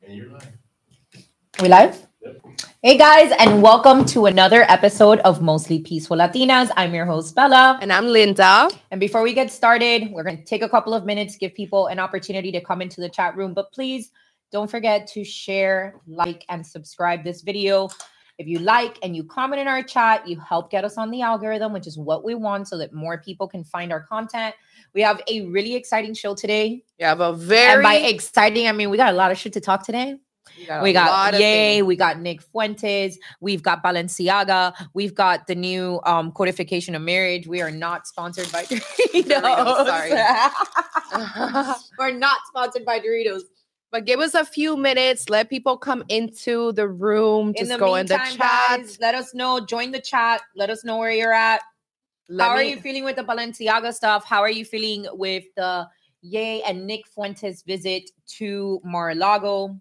And you're live. We live? Yep. Hey guys, and welcome to another episode of Mostly Peaceful Latinas. I'm your host, Bella. And I'm Linda. And before we get started, we're going to take a couple of minutes, give people an opportunity to come into the chat room. But please don't forget to share, like, and subscribe this video. If you like and you comment in our chat, you help get us on the algorithm, which is what we want so that more people can find our content. We have a really exciting show today. You have a And by exciting, I mean we got a lot of shit to talk today. We got Ye, we got Nick Fuentes, we've got Balenciaga, we've got the new codification of marriage. We are not sponsored by Doritos. Sorry. We're not sponsored by Doritos. But give us a few minutes. Let people come into the room. Just go in the chat. Guys, let us know. Join the chat. Let us know where you're at. How are you feeling with the Balenciaga stuff? How are you feeling with the Ye and Nick Fuentes visit to Mar-a-Lago?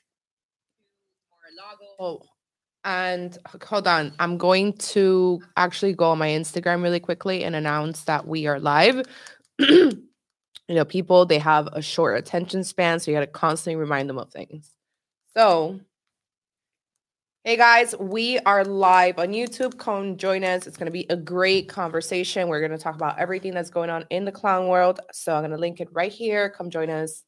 Oh, and hold on. I'm going to actually go on my Instagram really quickly and announce that we are live. You know, people, they have a short attention span, so you got to constantly remind them of things. So, hey guys, we are live on YouTube. Come join us. It's going to be a great conversation. We're going to talk about everything that's going on in the clown world. So I'm going to link it right here. Come join us.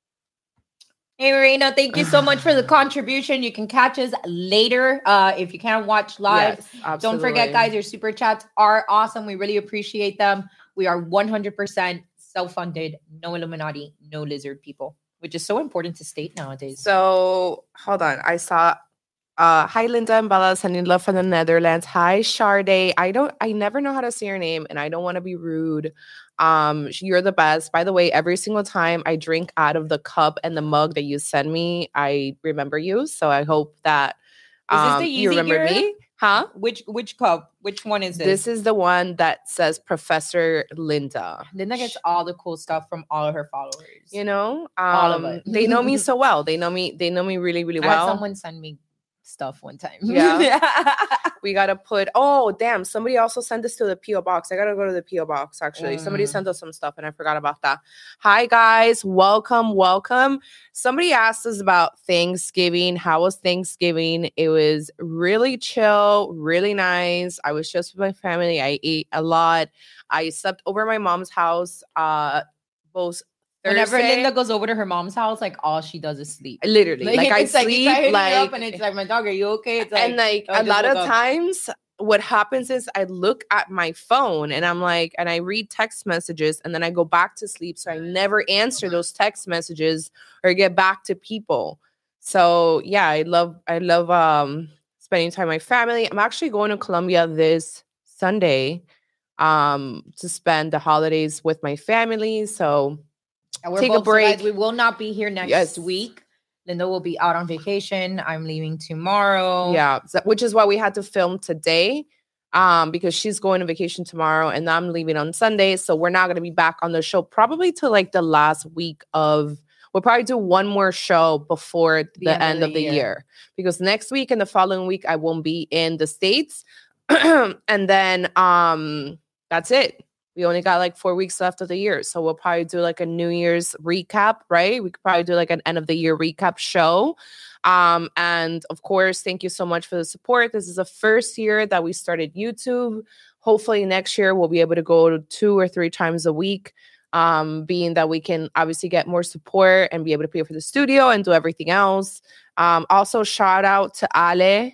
Hey, Marina, thank you so much for the contribution. You can catch us later if you can't watch live. Yes, absolutely. Don't forget, guys, your super chats are awesome. We really appreciate them. We are 100% self-funded, no Illuminati, no lizard people, which is so important to state nowadays. So hold on. I saw hi Linda and Bella sending love from the Netherlands. Hi Sade. I never know how to say your name and I don't want to be rude. You're the best. By the way, every single time I drink out of the cup and the mug that you send me, I remember you. So I hope that is this the you remember me. Huh? Which cup? Which one is this? This is the one that says Professor Linda. Linda gets all the cool stuff from all of her followers. You know, all of it. They know me so well. They know me really, really well. I had someone send me stuff one time. Yeah. We gotta put, oh damn, somebody also sent this to the P.O. box. I gotta go to the P.O. box actually. Somebody sent us some stuff and I forgot about that. Hi guys, welcome. Somebody asked us about Thanksgiving. How was Thanksgiving? It was really chill, really nice. I was just with my family. I ate a lot. I slept over at my mom's house both Whenever Thursday. Linda goes over to her mom's house, like all she does is sleep. Literally, like I sleep up and it's like, my dog, are you okay? It's like, and like a lot of times what happens is I look at my phone and I'm like, and I read text messages and then I go back to sleep. So I never answer those text messages or get back to people. So yeah, I love spending time with my family. I'm actually going to Colombia this Sunday to spend the holidays with my family. So take a break. So guys, we will not be here next week. Linda will be out on vacation. I'm leaving tomorrow. Yeah, which is why we had to film today because she's going on vacation tomorrow and I'm leaving on Sunday. So we're not going to be back on the show probably till like the last week of, we'll probably do one more show before the end of the year. Because next week and the following week, I won't be in the States. And then that's it. We only got like 4 weeks left of the year. So we'll probably do like a New Year's recap, right? We could probably do like an end of the year recap show. And of course, thank you so much for the support. This is the first year that we started YouTube. Hopefully next year we'll be able to go 2 or 3 times a week, being that we can obviously get more support and be able to pay for the studio and do everything else. Also, shout out to Ale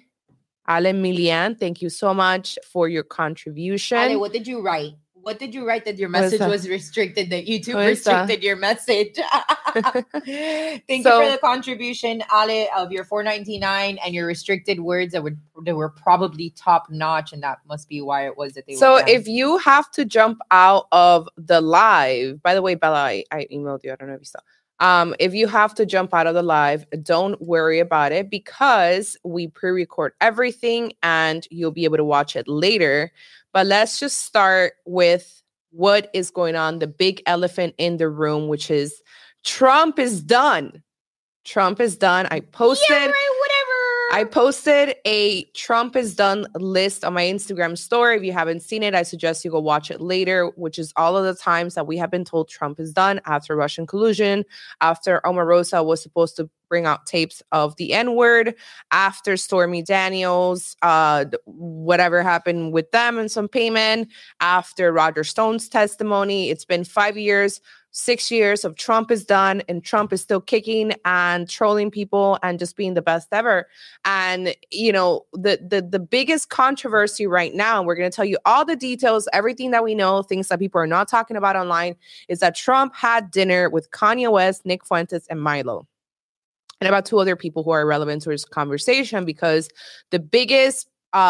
Milian. Thank you so much for your contribution. Ale, what did you write? What did you write that your message was restricted, that YouTube restricted your message? Thank you for the contribution, Ale, of your $4.99 and your restricted words that were probably top notch, and that must be why it was that they were. So banned. if you have to jump out of the live, by the way, Bella, I emailed you. I don't know if you saw. If you have to jump out of the live, don't worry about it because we pre-record everything and you'll be able to watch it later. But let's just start with what is going on. The big elephant in the room, which is Trump is done. Trump is done. I posted. Yeah, right, whatever. I posted a Trump is done list on my Instagram story. If you haven't seen it, I suggest you go watch it later, which is all of the times that we have been told Trump is done after Russian collusion, after Omarosa was supposed to bring out tapes of the N-word, after Stormy Daniels, whatever happened with them and some payment, after Roger Stone's testimony. It's been 5 years, 6 years of Trump is done, and Trump is still kicking and trolling people and just being the best ever. And, you know, the biggest controversy right now, and we're going to tell you all the details, everything that we know, things that people are not talking about online, is that Trump had dinner with Kanye West, Nick Fuentes, and Milo, and about 2 other people who are relevant to this conversation, because the biggest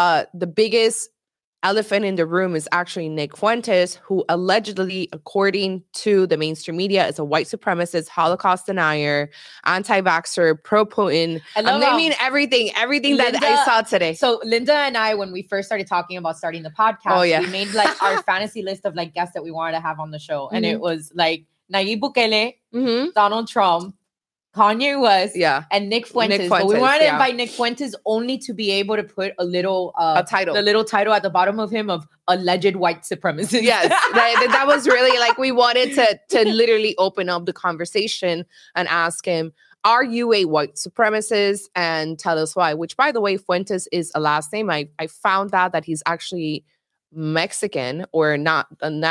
elephant in the room is actually Nick Fuentes, who allegedly, according to the mainstream media, is a white supremacist, Holocaust denier, anti-vaxxer, pro-Putin. I'm naming everything Linda, that I saw today. So Linda and I, when we first started talking about starting the podcast, we made like our fantasy list of like guests that we wanted to have on the show. And it was like Nayib Bukele, Donald Trump, Kanye West, and Nick Fuentes. But we wanted to invite Nick Fuentes only to be able to put a little title, the little title at the bottom of him of alleged white supremacist. Yes, that was really like, we wanted to literally open up the conversation and ask him, are you a white supremacist? And tell us why. Which, by the way, Fuentes is a last name. I found out that he's actually Mexican, or not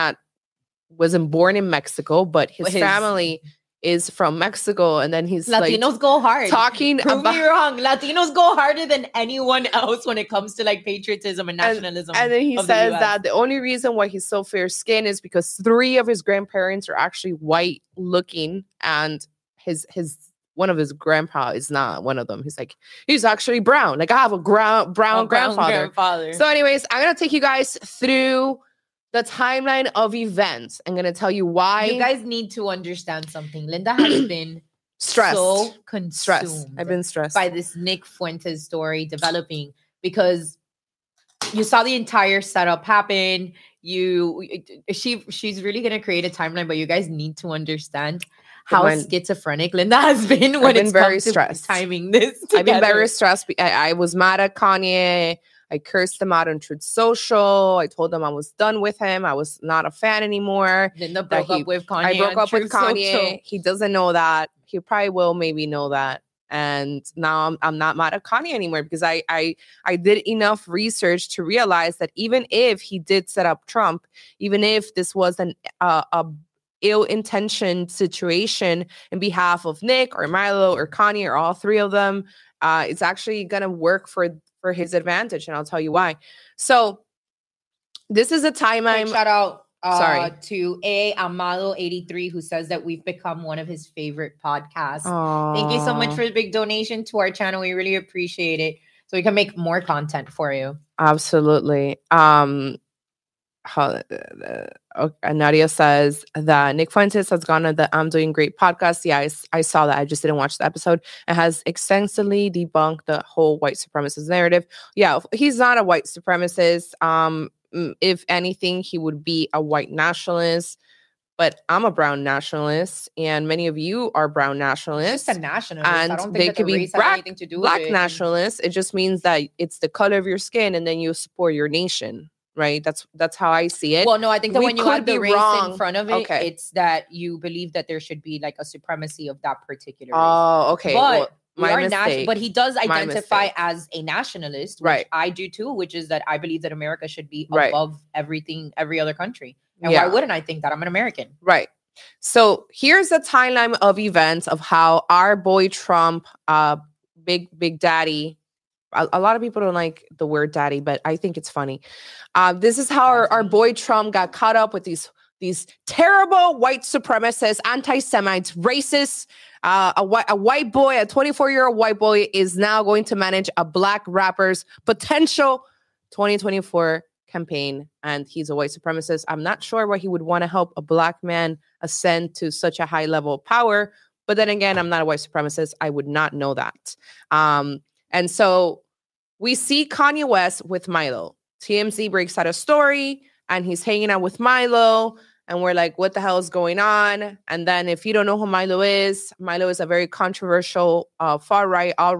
wasn't born in Mexico, but his family is from Mexico. And then he's Latinos go hard. Prove me wrong. Latinos go harder than anyone else when it comes to like patriotism and nationalism. And then he says that the only reason why he's so fair skinned is because 3 of his grandparents are actually white looking, and his one of his grandpa is not one of them. He's like, he's actually brown. Like, I have a brown grandfather. So anyways, I'm going to take you guys through the timeline of events. I'm going to tell you why. You guys need to understand something. Linda has been so consumed. I've been stressed by this Nick Fuentes story developing, because you saw the entire setup happen. She's really going to create a timeline, but you guys need to understand how schizophrenic Linda has been when it's very stressed timing this together. I've been very stressed. I was mad at Kanye. I cursed him out on Truth Social. I told him I was done with him. I was not a fan anymore. Linda broke up with Kanye. I broke up with Kanye. Social. He doesn't know that. He probably will maybe know that. And now I'm not mad at Kanye anymore, because I did enough research to realize that even if he did set up Trump, even if this was an ill-intentioned situation in behalf of Nick or Milo or Kanye or all 3 of them, it's actually going to work for his advantage, and I'll tell you why. So this is a timeline. Shout out to Amado83, who says that we've become one of his favorite podcasts. Aww. Thank you so much for the big donation to our channel. We really appreciate it, so we can make more content for you. Absolutely. Nadia says that Nick Fuentes has gone on the I'm Doing Great podcast. Yeah, I saw that. I just didn't watch the episode. And has extensively debunked the whole white supremacist narrative. Yeah, he's not a white supremacist. If anything, he would be a white nationalist. But I'm a brown nationalist, and many of you are brown nationalists. Just a nationalist. And I don't think they could be anything to do black with nationalists. It just means that it's the color of your skin, and then you support your nation. Right? That's how I see it. Well, no, I think that when you have the race in front of it, it's that you believe that there should be like a supremacy of that particular race. Oh, okay. But but he does identify as a nationalist, which I do too, which is that I believe that America should be above everything, every other country. And why wouldn't I think that? I'm an American. Right. So here's the timeline of events of how our boy Trump, Big Daddy, a lot of people don't like the word daddy, but I think it's funny. This is how our boy Trump got caught up with these terrible white supremacists, anti-Semites, racists. A white boy, a 24-year-old white boy, is now going to manage a black rapper's potential 2024 campaign, and he's a white supremacist. I'm not sure why he would want to help a black man ascend to such a high level of power, but then again, I'm not a white supremacist. I would not know that. And so we see Kanye West with Milo. TMZ breaks out a story, and he's hanging out with Milo, and we're like, what the hell is going on? And then if you don't know who Milo is a very controversial far-right, alt-right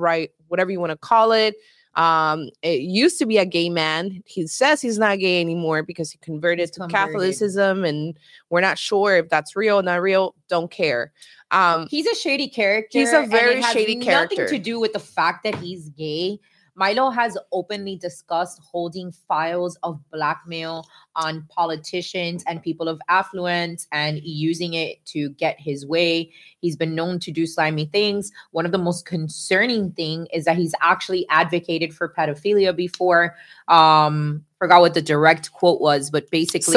whatever you want to call it. It used to be a gay man. He says he's not gay anymore because he converted to Catholicism, and we're not sure if that's real, not real. Don't care. He's a shady character. He's a very shady character. Nothing to do with the fact that he's gay. Milo has openly discussed holding files of blackmail on politicians and people of affluence and using it to get his way. He's been known to do slimy things. One of the most concerning thing is that he's actually advocated for pedophilia before. Forgot what the direct quote was, but basically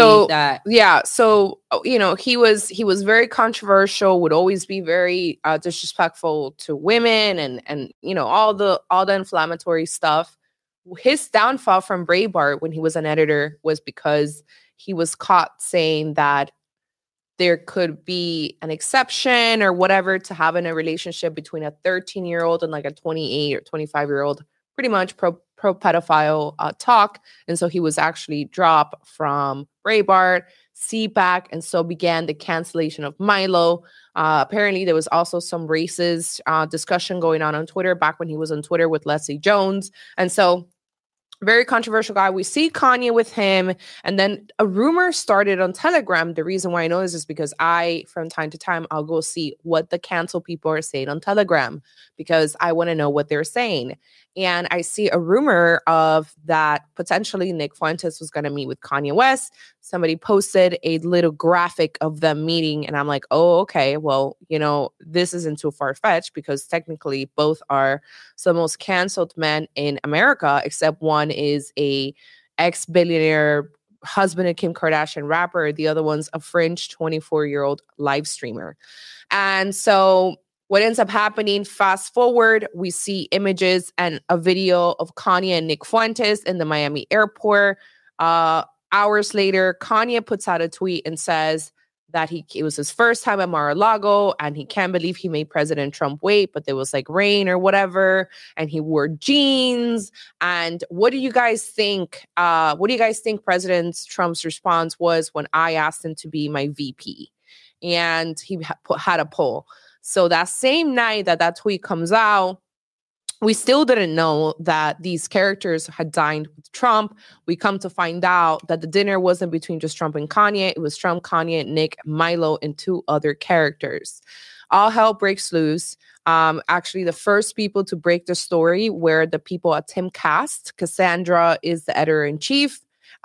he was very controversial, would always be very disrespectful to women and all the inflammatory stuff. His downfall from Breitbart when he was an editor was because he was caught saying that there could be an exception or whatever to having a relationship between a 13-year-old and like a 28 or 25-year-old, pretty much pro pedophile talk. And so he was actually dropped from Breitbart, CPAC, and so began the cancellation of Milo. Apparently, there was also some racist discussion going on Twitter back when he was on Twitter with Leslie Jones. And so very controversial guy. We see Kanye with him. And then a rumor started on Telegram. The reason why I know this is because from time to time, I'll go see what the cancel people are saying on Telegram because I want to know what they're saying. And I see a rumor of that potentially Nick Fuentes was going to meet with Kanye West. Somebody posted a little graphic of them meeting. And I'm like, oh, okay, well, this isn't too far-fetched because technically both are some of the most canceled men in America, except one is a ex-billionaire husband of Kim Kardashian rapper. The other one's a fringe 24-year-old live streamer. And so what ends up happening, fast forward, we see images and a video of Kanye and Nick Fuentes in the Miami airport. Hours later, Kanye puts out a tweet and says that it was his first time at Mar-a-Lago and he can't believe he made President Trump wait, but there was like rain or whatever, and he wore jeans. And what do you guys think? What do you guys think President Trump's response was when I asked him to be my VP? And he had a poll. So that same night that tweet comes out, we still didn't know that these characters had dined with Trump. We come to find out that the dinner wasn't between just Trump and Kanye. It was Trump, Kanye, Nick, Milo, and 2 other characters. All hell breaks loose. Actually, the first people to break the story were the people at Timcast. Cassandra is the editor-in-chief.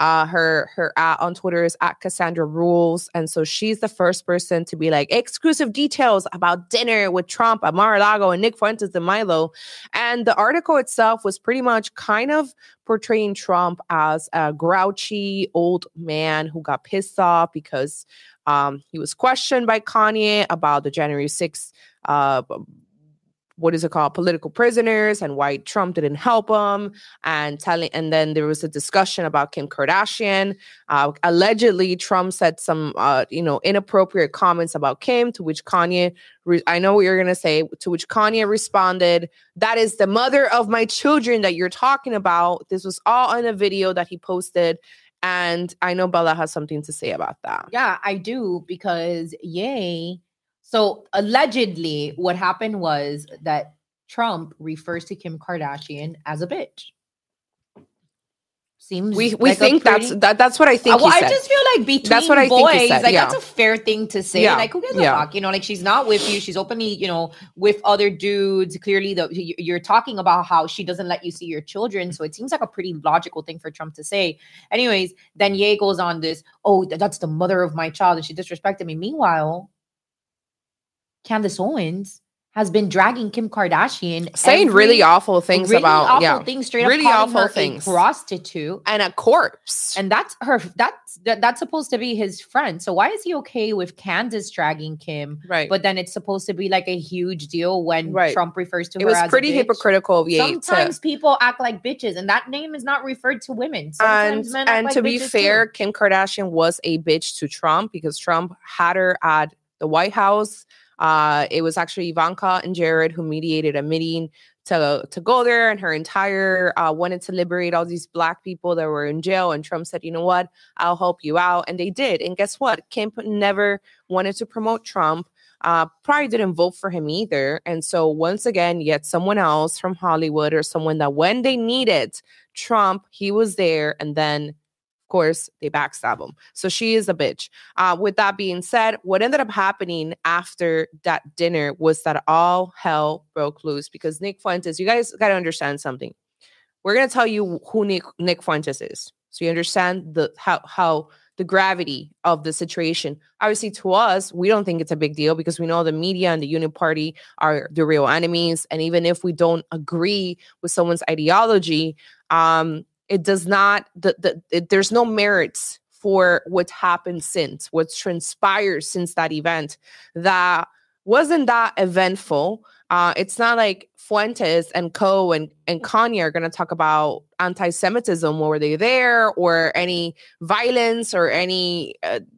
Her on Twitter is @CassandraRules. And so she's the first person to be like, exclusive details about dinner with Trump at Mar-a-Lago and Nick Fuentes and Milo. And the article itself was pretty much kind of portraying Trump as a grouchy old man who got pissed off because he was questioned by Kanye about the January 6th political prisoners and why Trump didn't help him, and then there was a discussion about Kim Kardashian. Allegedly, Trump said some inappropriate comments about Kim, to which Kanye, I know what you're gonna say, to which Kanye responded, "That is the mother of my children that you're talking about." This was all in a video that he posted. And I know Bella has something to say about that. Yeah, I do, because So allegedly, what happened was that Trump refers to Kim Kardashian as a bitch. Seems we think that's what I think. Well, I just feel like between that's what I boys, think he said. that's a fair thing to say. Like, who gives a fuck? Like, she's not with you. She's openly, with other dudes. Clearly, you're talking about how she doesn't let you see your children. So it seems like a pretty logical thing for Trump to say. Anyways, then Ye goes on this, that's the mother of my child, and she disrespected me. Meanwhile, Candace Owens has been dragging Kim Kardashian, saying really awful things about things, straight really up awful her things, a prostitute and a corpse, and that's supposed to be his friend. So why is he okay with Candace dragging Kim, right? But then it's supposed to be like a huge deal when Trump refers to her. It was as pretty a bitch. hypocritical of Ye. Sometimes people act like bitches, and that name is not referred to women. Sometimes men act like to be fair, too. Kim Kardashian was a bitch to Trump because Trump had her at the White House. It was actually Ivanka and Jared who mediated a meeting to go there, and her entire wanted to liberate all these Black people that were in jail. And Trump said, you know what, I'll help you out. And they did. And guess what? Kim never wanted to promote Trump. probably didn't vote for him either. And so once again, yet someone else from Hollywood or someone that when they needed Trump, he was there. And then, of course, they backstab him. So she is a bitch. With that being said, what ended up happening after that dinner was that all hell broke loose because Nick Fuentes, you guys got to understand something. We're going to tell you who Nick Fuentes is. So you understand how the gravity of the situation. Obviously, to us, we don't think it's a big deal because we know the media and the Union Party are the real enemies. And even if we don't agree with someone's ideology, it does not, there's no merits for what's happened since, what's transpired since that event that wasn't that eventful. It's not like Fuentes and Co. and Kanye are going to talk about anti-Semitism or were they there or any violence or any,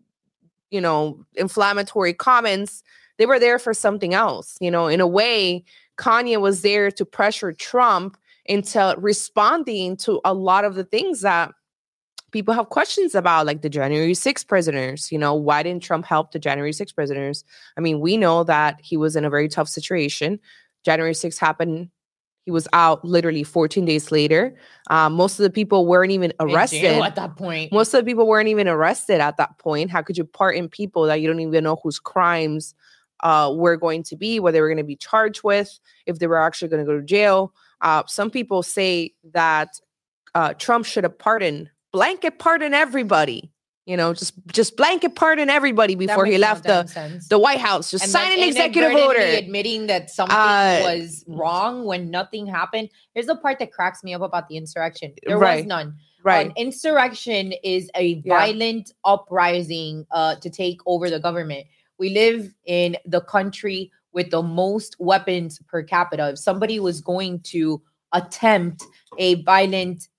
inflammatory comments. They were there for something else. In a way, Kanye was there to pressure Trump into responding to a lot of the things that people have questions about, like the January 6th prisoners. Why didn't Trump help the January 6th prisoners? I mean, we know that he was in a very tough situation. January 6th happened. He was out literally 14 days later. Most of the people weren't even arrested at that point. Most of the people weren't even arrested at that point. How could you pardon people that you don't even know whose crimes were going to be, what they were going to be charged with, if they were actually going to go to jail? Some people say that Trump should have blanket pardon everybody. Just blanket pardon everybody before he left the White House. Just sign an executive order. Admitting that something was wrong when nothing happened. Here's the part that cracks me up about the insurrection. There was none. Right. An insurrection is a violent uprising to take over the government. We live in the country with the most weapons per capita. If somebody was going to attempt a violent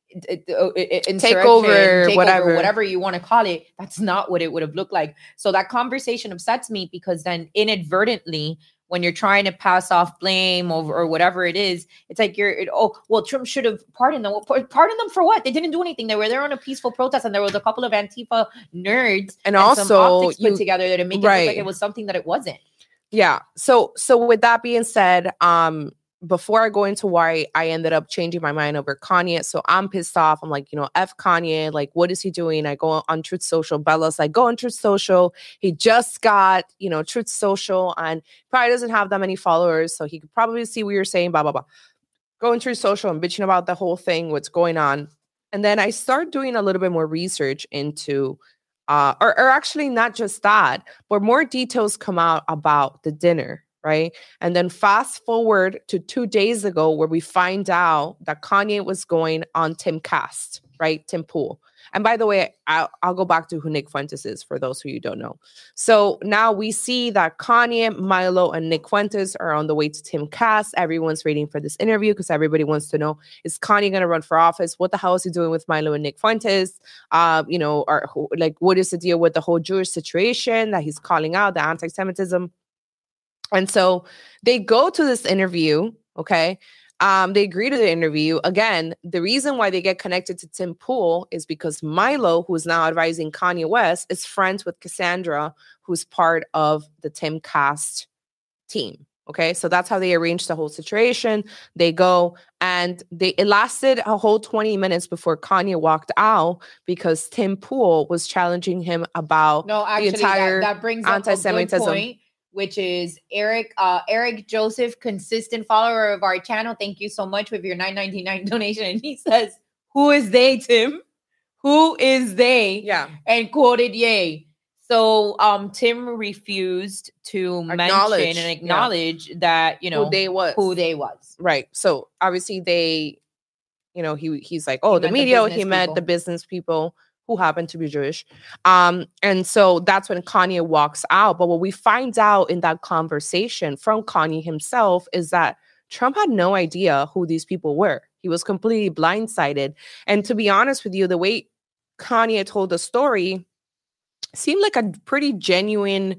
takeover, whatever you want to call it, that's not what it would have looked like. So that conversation upsets me because then inadvertently, when you're trying to pass off blame or whatever it is, it's like Trump should have pardoned them. Well, pardon them for what? They didn't do anything. They were there on a peaceful protest, and there was a couple of Antifa nerds and also some optics put together that make it look like it was something that it wasn't. Yeah. So with that being said, before I go into why I ended up changing my mind over Kanye, so I'm pissed off. I'm like, F Kanye, like, what is he doing? I go on Truth Social. Bella's like, go on Truth Social. He just got, Truth Social, and probably doesn't have that many followers, so he could probably see what you're saying, blah, blah, blah. Go on Truth Social and bitching about the whole thing, what's going on. And then I start doing a little bit more research into, or actually not just that, but more details come out about the dinner. Right. And then fast forward to 2 days ago, where we find out that Kanye was going on Timcast, right? Tim Pool. And by the way, I'll go back to who Nick Fuentes is for those who you don't know. So now we see that Kanye, Milo, and Nick Fuentes are on the way to Timcast. Everyone's waiting for this interview because everybody wants to know, is Kanye going to run for office? What the hell is he doing with Milo and Nick Fuentes? What is the deal with the whole Jewish situation that he's calling out, the anti-Semitism? And so they go to this interview, okay? They agree to the interview. Again, the reason why they get connected to Tim Pool is because Milo, who's now advising Kanye West, is friends with Cassandra, who's part of the Timcast team, okay? So that's how they arranged the whole situation. They go, and it lasted a whole 20 minutes before Kanye walked out because Tim Pool was challenging him about the entire that brings anti-Semitism. Up a good point, which is Eric Joseph, consistent follower of our channel. Thank you so much with your $9.99 donation. And he says, who is they, Tim? Who is they? Yeah. And quoted Ye. So Tim refused to mention and acknowledge that, who they was. Right. So obviously they, he's like, the media, he met the business people who happen to be Jewish. And so that's when Kanye walks out. But what we find out in that conversation from Kanye himself is that Trump had no idea who these people were. He was completely blindsided. And to be honest with you, the way Kanye told the story seemed like a pretty genuine,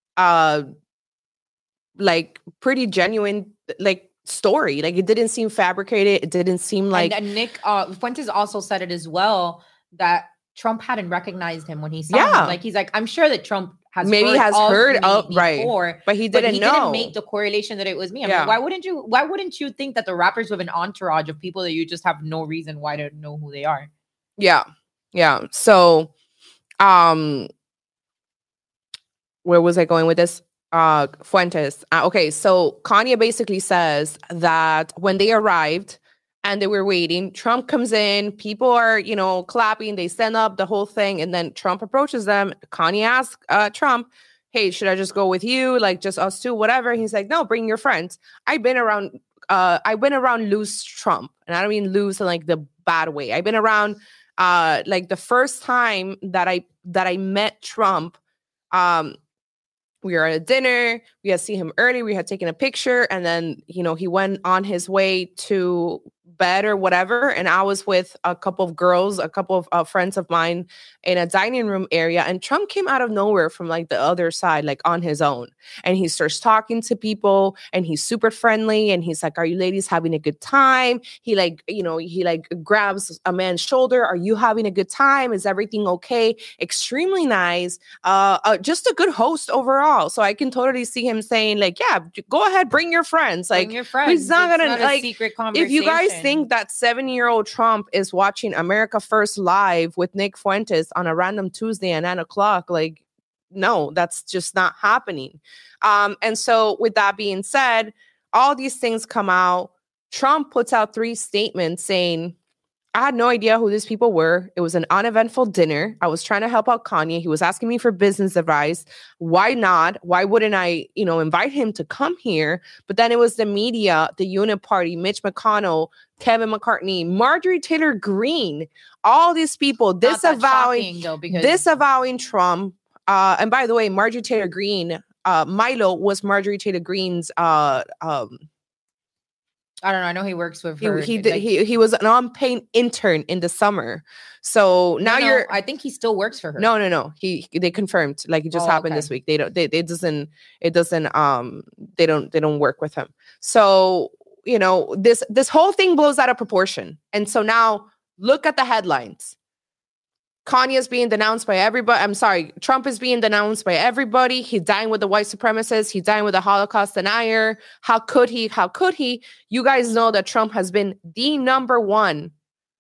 story. Like, it didn't seem fabricated. It didn't seem like... And Nick Fuentes also said it as well, that Trump hadn't recognized him when he saw Yeah. him. Like, he's like, I'm sure that Trump has maybe has heard of before, right, but he didn't know. Didn't make the correlation that it was me. I mean, why wouldn't you think that the rappers have an entourage of people that you just have no reason why to know who they are? Yeah. So, where was I going with this? Fuentes. Okay, so Kanye basically says that when they arrived and they were waiting, Trump comes in, people are, clapping, they stand up, the whole thing, and then Trump approaches them. Kanye asks Trump, hey, should I just go with you? Like, just us two, whatever. He's like, no, bring your friends. I've been around loose Trump, and I don't mean loose in like the bad way. I've been around like the first time that I met Trump, we were at a dinner. We had seen him early. We had taken a picture, and then he went on his way to bed or whatever. And I was with a couple of girls, a couple of friends of mine in a dining room area. And Trump came out of nowhere from like the other side, like on his own. And he starts talking to people, and he's super friendly. And he's like, "Are you ladies having a good time?" He grabs a man's shoulder. "Are you having a good time? Is everything okay?" Extremely nice. Just a good host overall. So I can totally see him saying like, "Yeah, go ahead, bring your friends." Like, bring your friends. He's not gonna a secret conversation. If you guys think that 7-year-old Trump is watching America First Live with Nick Fuentes on a random Tuesday at 9:00, like, no, that's just not happening. And so with that being said, all these things come out. Trump puts out 3 statements saying, I had no idea who these people were. It was an uneventful dinner. I was trying to help out Kanye. He was asking me for business advice. Why not? Why wouldn't I, invite him to come here? But then it was the media, the Unit Party, Mitch McConnell, Kevin McCarthy, Marjorie Taylor Greene, all these people disavowing Trump. And by the way, Marjorie Taylor Greene, Milo was Marjorie Taylor Greene's I don't know. I know he works with her. He was an unpaid intern in the summer. So now I think he still works for her. No. They confirmed, like, it just happened this week. They don't work with him. So, this whole thing blows out of proportion. And so now look at the headlines. Kanye is being denounced by everybody. Trump is being denounced by everybody. He's dying with the white supremacists. He's dying with the Holocaust denier. How could he? You guys know that Trump has been the number one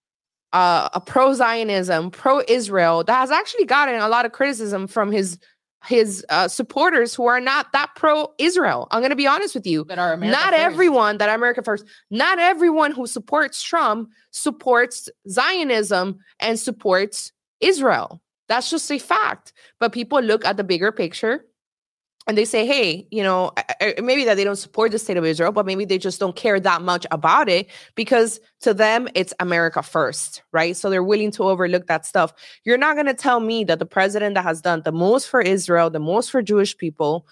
a pro-Zionism, pro-Israel that has actually gotten a lot of criticism from his supporters who are not that pro-Israel. I'm going to be honest with you. Not America First. Not everyone who supports Trump supports Zionism and supports Israel. That's just a fact. But people look at the bigger picture and they say, hey, maybe that they don't support the state of Israel, but maybe they just don't care that much about it because to them, it's America first, right? So they're willing to overlook that stuff. You're not going to tell me that the president that has done the most for Israel, the most for Jewish people,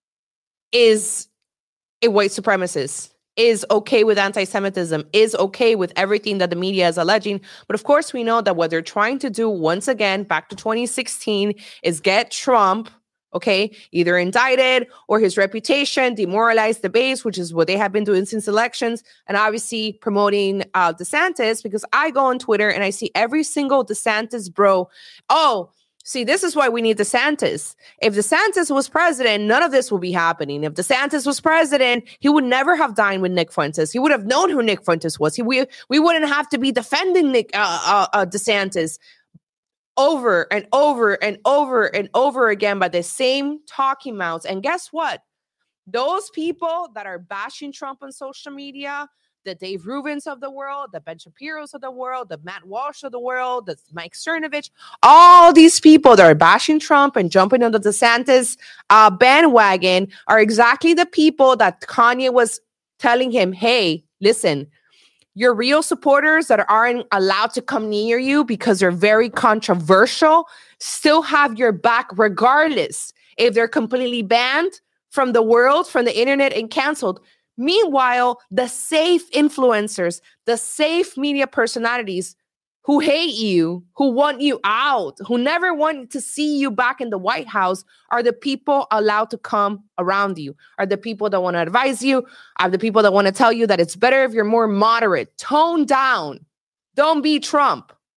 is a white supremacist, is okay with anti-Semitism, is okay with everything that the media is alleging. But of course, we know that what they're trying to do, once again, back to 2016, is get Trump, either indicted or his reputation, demoralize the base, which is what they have been doing since elections, and obviously promoting DeSantis, because I go on Twitter and I see every single DeSantis bro, see, this is why we need DeSantis. If DeSantis was president, none of this would be happening. If DeSantis was president, he would never have dined with Nick Fuentes. He would have known who Nick Fuentes was. We wouldn't have to be defending DeSantis over and over and over and over again by the same talking mouths. And guess what? Those people that are bashing Trump on social media, the Dave Rubins of the world, the Ben Shapiro's of the world, the Matt Walsh of the world, the Mike Cernovich, all these people that are bashing Trump and jumping on the DeSantis bandwagon are exactly the people that Kanye was telling him, hey, listen, your real supporters that aren't allowed to come near you because they're very controversial still have your back regardless if they're completely banned from the world, from the internet, and canceled. Meanwhile, the safe influencers, the safe media personalities who hate you, who want you out, who never want to see you back in the White House are the people allowed to come around you, are the people that want to advise you, are the people that want to tell you that it's better if you're more moderate. Tone down. Don't be Trump.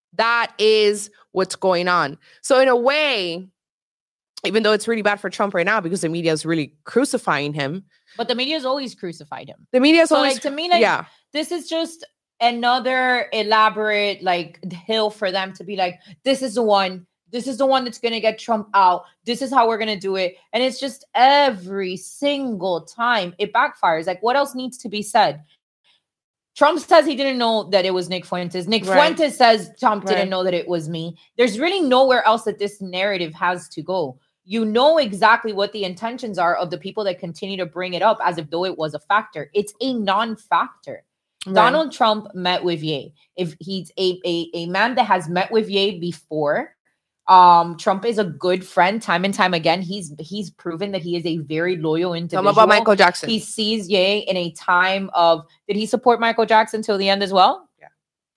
That is what's going on. So in a way, even though it's really bad for Trump right now because the media is really crucifying him. But the media has always crucified him. The media is so always, like, to me, like, this is just another elaborate like hill for them to be like, this is the one that's going to get Trump out. This is how we're going to do it. And it's just every single time it backfires. Like, what else needs to be said? Trump says he didn't know that it was Nick Fuentes. Nick Fuentes says Trump didn't know that it was me. There's really nowhere else that this narrative has to go. You know exactly what the intentions are of the people that continue to bring it up as if though it was a factor. It's a non-factor. Right. Donald Trump met with Ye. If he's a man that has met with Ye before, Trump is a good friend time and time again. He's proven that he is a very loyal individual. Tell me about Michael Jackson. He sees Ye in a time of, did he support Michael Jackson till the end as well? Yeah.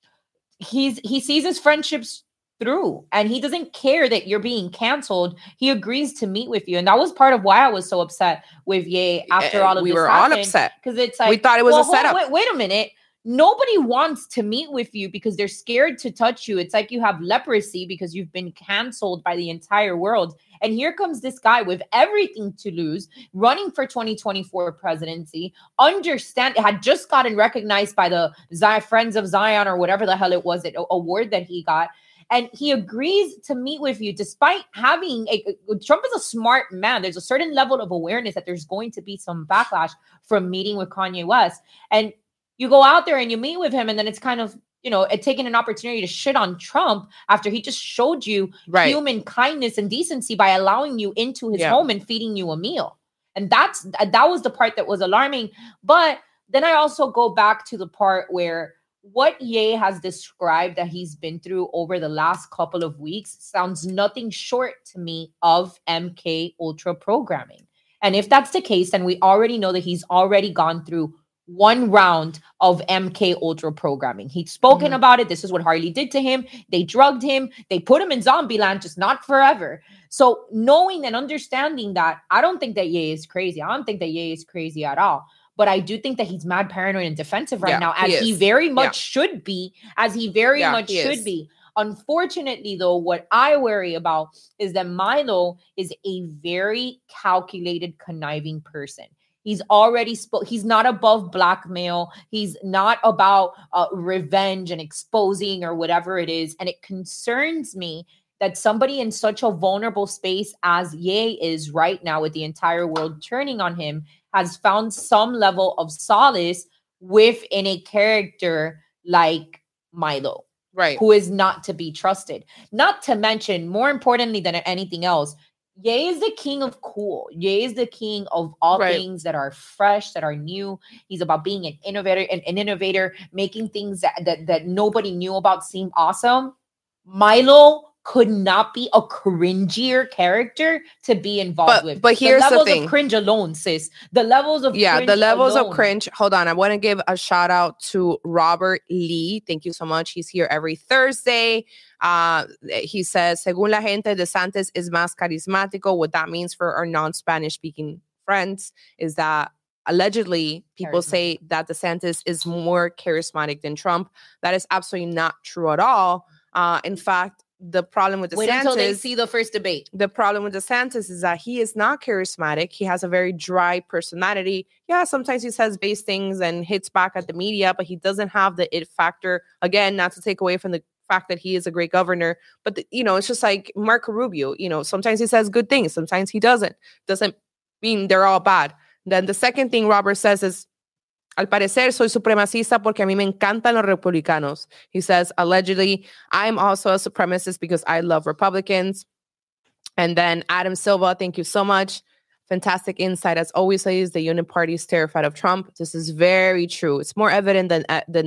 He sees his friendships through, and he doesn't care that you're being canceled. He agrees to meet with you. And that was part of why I was so upset with Ye after all of this. We were all upset because it's like, we thought it was a setup. Wait a minute. Nobody wants to meet with you because they're scared to touch you. It's like you have leprosy because you've been canceled by the entire world. And here comes this guy with everything to lose, running for 2024 presidency, had just gotten recognized by the Friends of Zion or whatever the hell it was, that award that he got. And he agrees to meet with you despite having Trump is a smart man. There's a certain level of awareness that there's going to be some backlash from meeting with Kanye West. And you go out there and you meet with him, and then it's kind of, taking an opportunity to shit on Trump after he just showed you human kindness and decency by allowing you into his home and feeding you a meal. And that was the part that was alarming. But then I also go back to the part where what Ye has described that he's been through over the last couple of weeks sounds nothing short to me of MK Ultra programming. And if that's the case, then we already know that he's already gone through one round of MK Ultra programming. He'd spoken about it. This is what Harley did to him. They drugged him. They put him in zombie land, just not forever. So knowing and understanding that, I don't think that Ye is crazy. I don't think that Ye is crazy at all. But I do think that he's mad paranoid and defensive right now, as he very much should be, Unfortunately, though, what I worry about is that Milo is a very calculated, conniving person. He's already he's not above blackmail. He's not about revenge and exposing or whatever it is. And it concerns me that somebody in such a vulnerable space as Ye is right now, with the entire world turning on him, has found some level of solace within a character like Milo, who is not to be trusted. Not to mention, more importantly than anything else, Ye is the king of cool. Ye is the king of all things that are fresh, that are new. He's about being an innovator, making things that nobody knew about seem awesome. Milo could not be a cringier character to be involved with. But here's the thing. The levels of cringe alone, sis. The levels of cringe of cringe. Hold on. I want to give a shout out to Robert Lee. Thank you so much. He's here every Thursday. He says, según la gente, DeSantis is más carismático. What that means for our non-Spanish speaking friends is that allegedly people say that DeSantis is more charismatic than Trump. That is absolutely not true at all. In fact, the problem with DeSantis, wait until they see the first debate. The problem with DeSantis is that he is not charismatic. He has a very dry personality. Yeah, sometimes he says base things and hits back at the media, but he doesn't have the it factor. Again, not to take away from the fact that he is a great governor, but it's just like Marco Rubio. Sometimes he says good things, sometimes he doesn't. Doesn't mean they're all bad. Then the second thing Robert says is, al parecer, soy supremacista porque a mí me encantan los republicanos. He says, allegedly, I'm also a supremacist because I love Republicans. And then Adam Silva, thank you so much. Fantastic insight. As always says, the Unit Party is terrified of Trump. This is very true. It's more evident than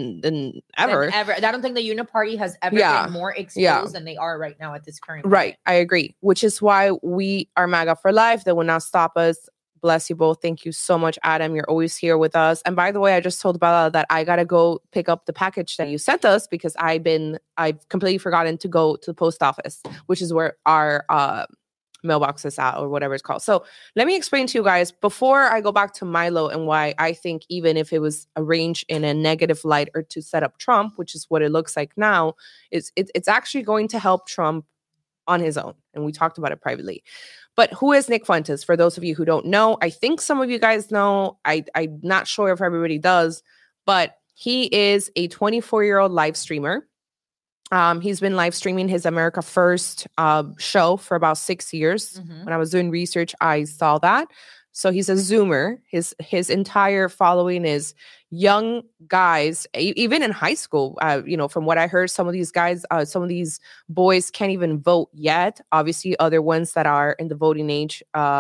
ever. I don't think the Unit Party has ever been more exposed than they are right now at this current moment. Right, I agree. Which is why we are MAGA for life. That will not stop us. Bless you both. Thank you so much, Adam. You're always here with us. And by the way, I just told Bella that I got to go pick up the package that you sent us because I've completely forgotten to go to the post office, which is where our mailboxes out or whatever it's called. So let me explain to you guys before I go back to Milo and why I think even if it was arranged in a negative light or to set up Trump, which is what it looks like now, it's actually going to help Trump on his own. And we talked about it privately. But who is Nick Fuentes? For those of you who don't know, I think some of you guys know. I'm not sure if everybody does, but he is a 24-year-old live streamer. He's been live streaming his America First show for about 6 years. When I was doing research, I saw that. So he's a Zoomer. His entire following is young guys, even in high school. From what I heard, some of these guys, some of these boys can't even vote yet. Obviously, other ones that are in the voting age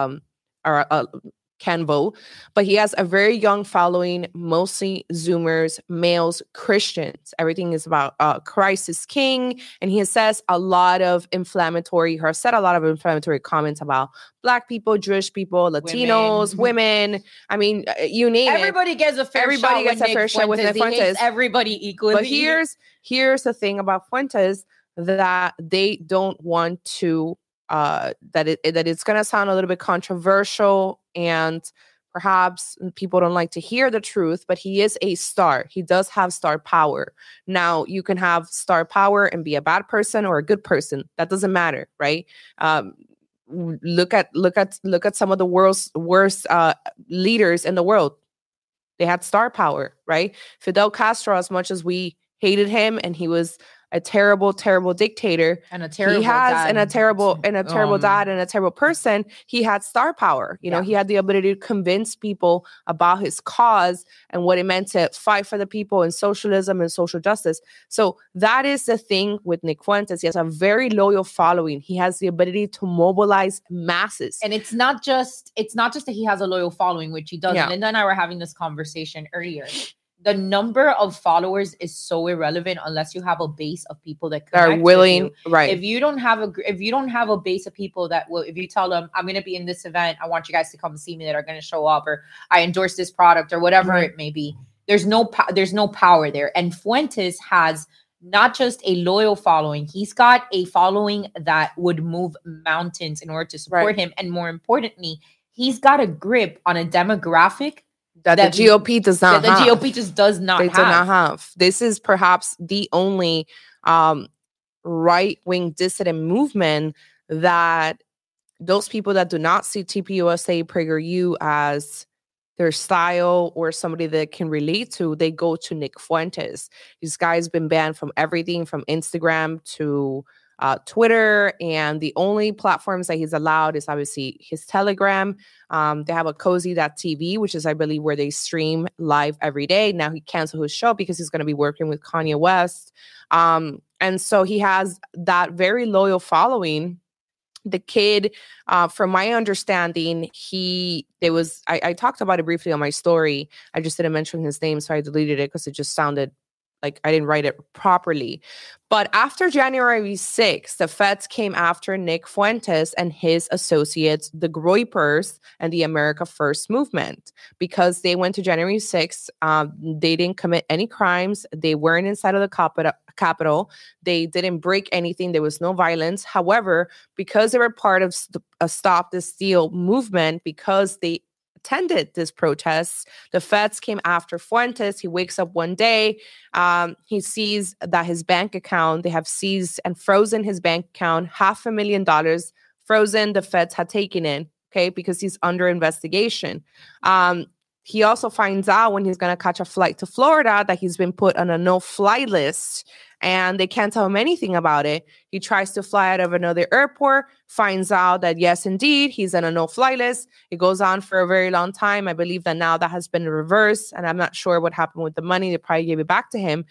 can vote, but he has a very young following, mostly Zoomers, males, Christians. Everything is about Christ is king, and he says a lot of inflammatory comments about Black people, Jewish people, Latinos, women. I mean, you name everybody it. Gets a fair everybody shot gets a fair shot with Nick Fuentes. He hates everybody equally. But here's the thing about Fuentes, that they don't want to that it's going to sound a little bit controversial, and perhaps people don't like to hear the truth, but he is a star. He does have star power. Now, you can have star power and be a bad person or a good person. That doesn't matter, right? Look at some of the world's worst leaders in the world. They had star power, right? Fidel Castro, as much as we hated him and he was a terrible, terrible dictator, and a terrible dad, and a terrible dad, and a terrible person, he had star power. You know, he had the ability to convince people about his cause and what it meant to fight for the people and socialism and social justice. So that is the thing with Nick Fuentes. He has a very loyal following. He has the ability to mobilize masses. And it's not just that he has a loyal following, which he does. Yeah. Linda and I were having this conversation earlier. The number of followers is so irrelevant unless you have a base of people that are willing, right? If you don't have a base of people that will, if you tell them, I'm going to be in this event, I want you guys to come see me, that are going to show up, or I endorse this product, or whatever it may be, there's no power there. And Fuentes has not just a loyal following, he's got a following that would move mountains in order to support him. And more importantly, he's got a grip on a demographic that the GOP does not have. The GOP just does not have. They do not have. This is perhaps the only right-wing dissident movement that those people that do not see TPUSA, PragerU as their style or somebody that can relate to, they go to Nick Fuentes. This guy's been banned from everything from Instagram to Twitter, and the only platforms that he's allowed is obviously his Telegram. They have a Cozy.tv, which is, I believe, where they stream live every day. Now he canceled his show because he's going to be working with Kanye West. And so he has that very loyal following. The kid, from my understanding, I talked about it briefly on my story. I just didn't mention his name, so I deleted it because it just sounded like I didn't write it properly. But after January 6th, the feds came after Nick Fuentes and his associates, the Groypers and the America First movement, because they went to January 6th. They didn't commit any crimes. They weren't inside of the Capitol. They didn't break anything. There was no violence. However, because they were part of a Stop the Steal movement, because they attended this protest, the feds came after Fuentes. He wakes up one day, he sees that his bank account, they have seized and frozen his bank account, $500,000 frozen. The feds had taken it, okay, because he's under investigation. He also finds out when he's going to catch a flight to Florida that he's been put on a no-fly list, and they can't tell him anything about it. He tries to fly out of another airport, finds out that, yes, indeed, he's on a no-fly list. It goes on for a very long time. I believe that now that has been reversed, and I'm not sure what happened with the money. They probably gave it back to him.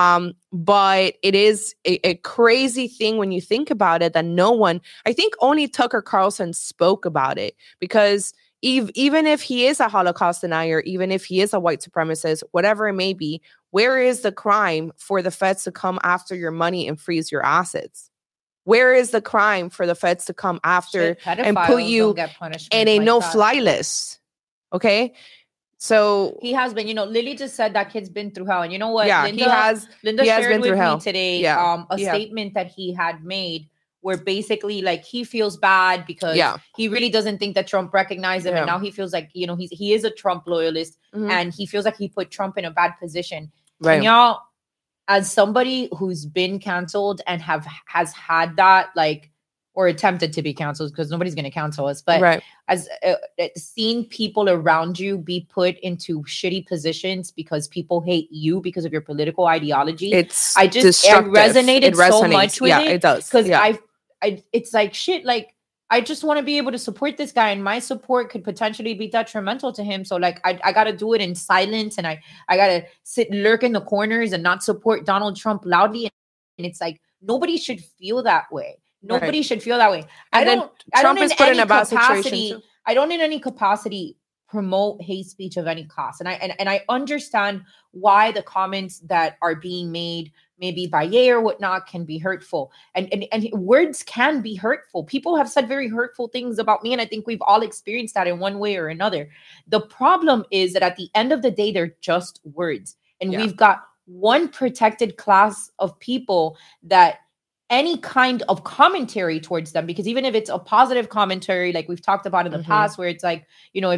But it is a crazy thing when you think about it, that no one, I think only Tucker Carlson spoke about it, because even if he is a Holocaust denier, even if he is a white supremacist, whatever it may be, where is the crime for the feds to come after your money and freeze your assets? Where is the crime for the feds to come after and put you in a no-fly list? Okay? So he has been, Lily just said that kid's been through hell. And you know what? Yeah, Linda shared with me today a statement that he had made, where basically like he feels bad because he really doesn't think that Trump recognized him. And now he feels like, you know, he is a Trump loyalist and he feels like he put Trump in a bad position. Right. And y'all, as somebody who's been canceled and has had that, like, or attempted to be canceled, because nobody's going to cancel us, but as seeing people around you be put into shitty positions because people hate you because of your political ideology, it resonated so much with it. It does. Because it's like shit. Like, I just want to be able to support this guy, and my support could potentially be detrimental to him. So like, I got to do it in silence, and I got to lurk in the corners and not support Donald Trump loudly. And it's like, nobody should feel that way. Nobody should feel that way. Trump is put in a bad situation too. I don't in any capacity promote hate speech of any cost. And I understand why the comments that are being made, maybe by Ye or whatnot, can be hurtful. And words can be hurtful. People have said very hurtful things about me, and I think we've all experienced that in one way or another. The problem is that at the end of the day, they're just words. And we've got one protected class of people that any kind of commentary towards them, because even if it's a positive commentary, like we've talked about in the past, where it's like, you know, if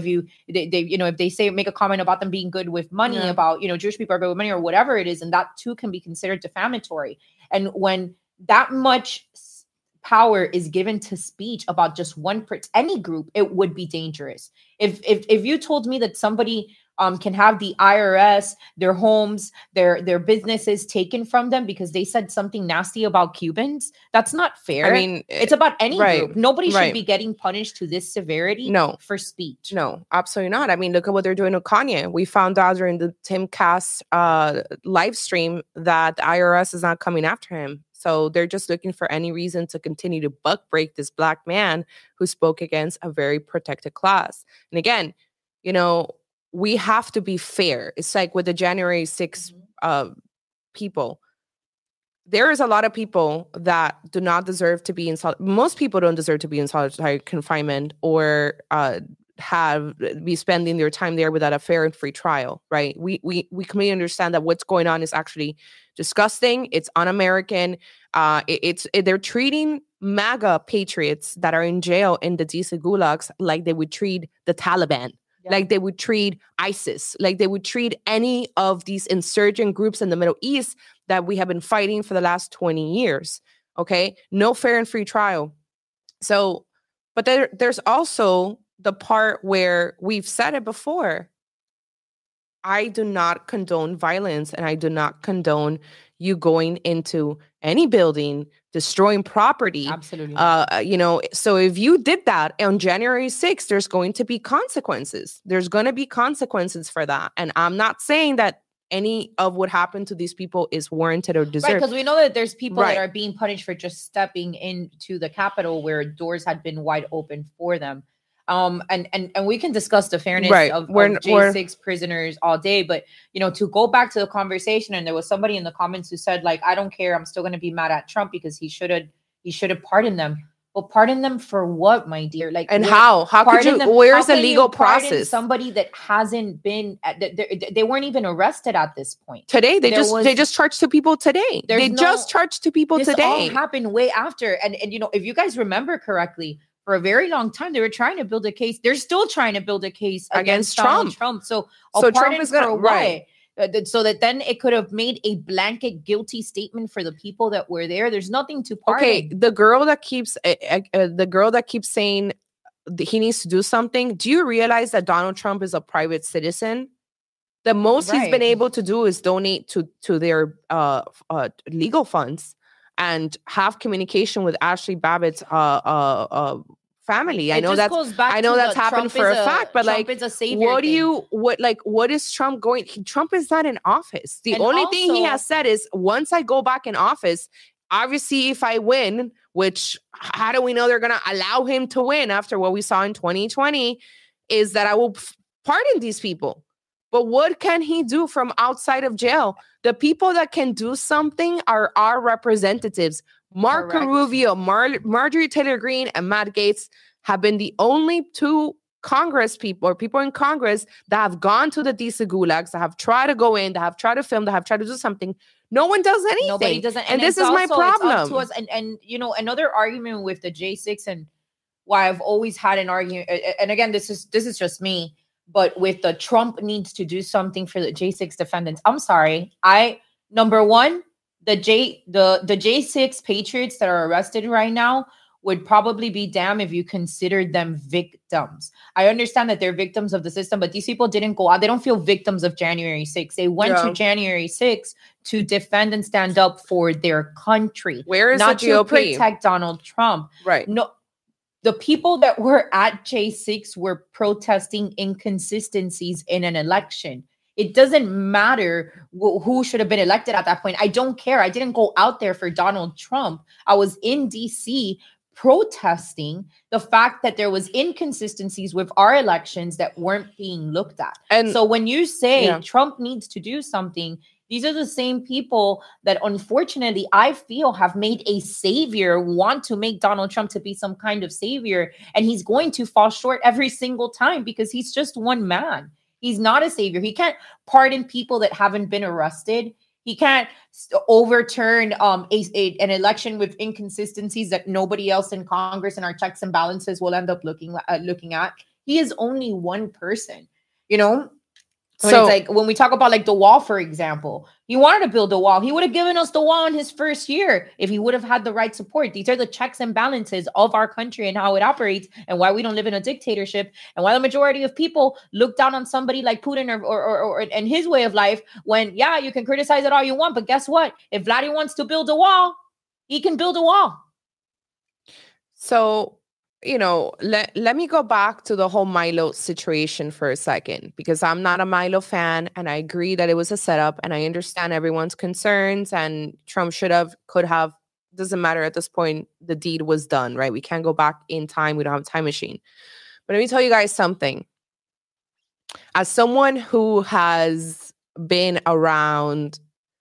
they make a comment about them being good with money, about, you know, Jewish people are good with money or whatever it is, and that too can be considered defamatory. And when that much power is given to speech about just any group, it would be dangerous. If you told me that somebody can have the IRS, their homes, their businesses taken from them because they said something nasty about Cubans, that's not fair. I mean, it's about any group. Nobody should be getting punished to this severity for speech. No, absolutely not. I mean, look at what they're doing with Kanye. We found out during the Timcast live stream that the IRS is not coming after him. So they're just looking for any reason to continue to buck break this black man who spoke against a very protected class. And again, you know, we have to be fair. It's like with the January 6th people. There is a lot of people that do not deserve to be in most people don't deserve to be in solitary confinement or be spending their time there without a fair and free trial, right? We completely understand that what's going on is actually disgusting. It's un-American. They're treating MAGA patriots that are in jail in the DC gulags like they would treat the Taliban. Like they would treat ISIS, like they would treat any of these insurgent groups in the Middle East that we have been fighting for the last 20 years. Okay. No fair and free trial. So, but there's also the part where we've said it before. I do not condone violence, and I do not condone you going into any building, destroying property. Absolutely. You know, so if you did that on January 6th, there's going to be consequences. There's going to be consequences for that. And I'm not saying that any of what happened to these people is warranted or deserved. Right, because we know that there's people that are being punished for just stepping into the Capitol where doors had been wide open for them. And we can discuss the fairness of J6 prisoners all day, but you know, to go back to the conversation, and there was somebody in the comments who said, like, I don't care, I'm still going to be mad at Trump because he should have pardoned them. Well, pardon them for what, my dear? Like, and how could you? Where's the legal process? Somebody that hasn't been, they weren't even arrested at this point. Today, they just charged two people today. Just charged two people today. This all happened way after, and you know, if you guys remember correctly, for a very long time, they were trying to build a case. They're still trying to build a case against Trump. So Trump is going to so that then it could have made a blanket guilty statement for the people that were there. There's nothing to pardon. Okay, the girl that keeps saying he needs to do something. Do you realize that Donald Trump is a private citizen? The most he's been able to do is donate to their legal funds and have communication with Ashley Babbitt's family. I know that's happened for a fact, but Trump is a savior. What is Trump going? Trump is not in office. The only thing he has said is, once I go back in office, obviously if I win, which how do we know they're going to allow him to win after what we saw in 2020, is that I will pardon these people. But what can he do from outside of jail? The people that can do something are our representatives. Marco Rubio, Marjorie Taylor Greene, and Matt Gaetz have been the only two Congress people or people in Congress that have gone to the DC gulags, that have tried to go in, that have tried to film, that have tried to do something. No one does anything. Nobody doesn't. And this is my problem. It's up to us. And you know, another argument with the J6 and why I've always had an argument, and again, this is just me, but with the Trump needs to do something for the J6 defendants. I'm sorry. Number one, the J6 patriots that are arrested right now would probably be damned if you considered them victims. I understand that they're victims of the system, but these people didn't go out. They don't feel victims of January 6th. They went to January 6th to defend and stand up for their country. Where is not the GOP? To protect Donald Trump. Right. No, the people that were at J6 were protesting inconsistencies in an election. It doesn't matter who should have been elected at that point. I don't care. I didn't go out there for Donald Trump. I was in DC protesting the fact that there was inconsistencies with our elections that weren't being looked at. And so when you say Trump needs to do something, these are the same people that unfortunately I feel have made a savior, want to make Donald Trump to be some kind of savior. And he's going to fall short every single time because he's just one man. He's not a savior. He can't pardon people that haven't been arrested. He can't overturn an election with inconsistencies that nobody else in Congress and our checks and balances will end up looking at. He is only one person, you know? So it's like when we talk about like the wall, for example, he wanted to build a wall. He would have given us the wall in his first year if he would have had the right support. These are the checks and balances of our country and how it operates and why we don't live in a dictatorship and why the majority of people look down on somebody like Putin or and his way of life when, yeah, you can criticize it all you want. But guess what? If Vladdy wants to build a wall, he can build a wall. So, you know, let me go back to the whole Milo situation for a second, because I'm not a Milo fan and I agree that it was a setup and I understand everyone's concerns and Trump could have, doesn't matter at this point, the deed was done, right? We can't go back in time. We don't have a time machine. But let me tell you guys something. As someone who has been around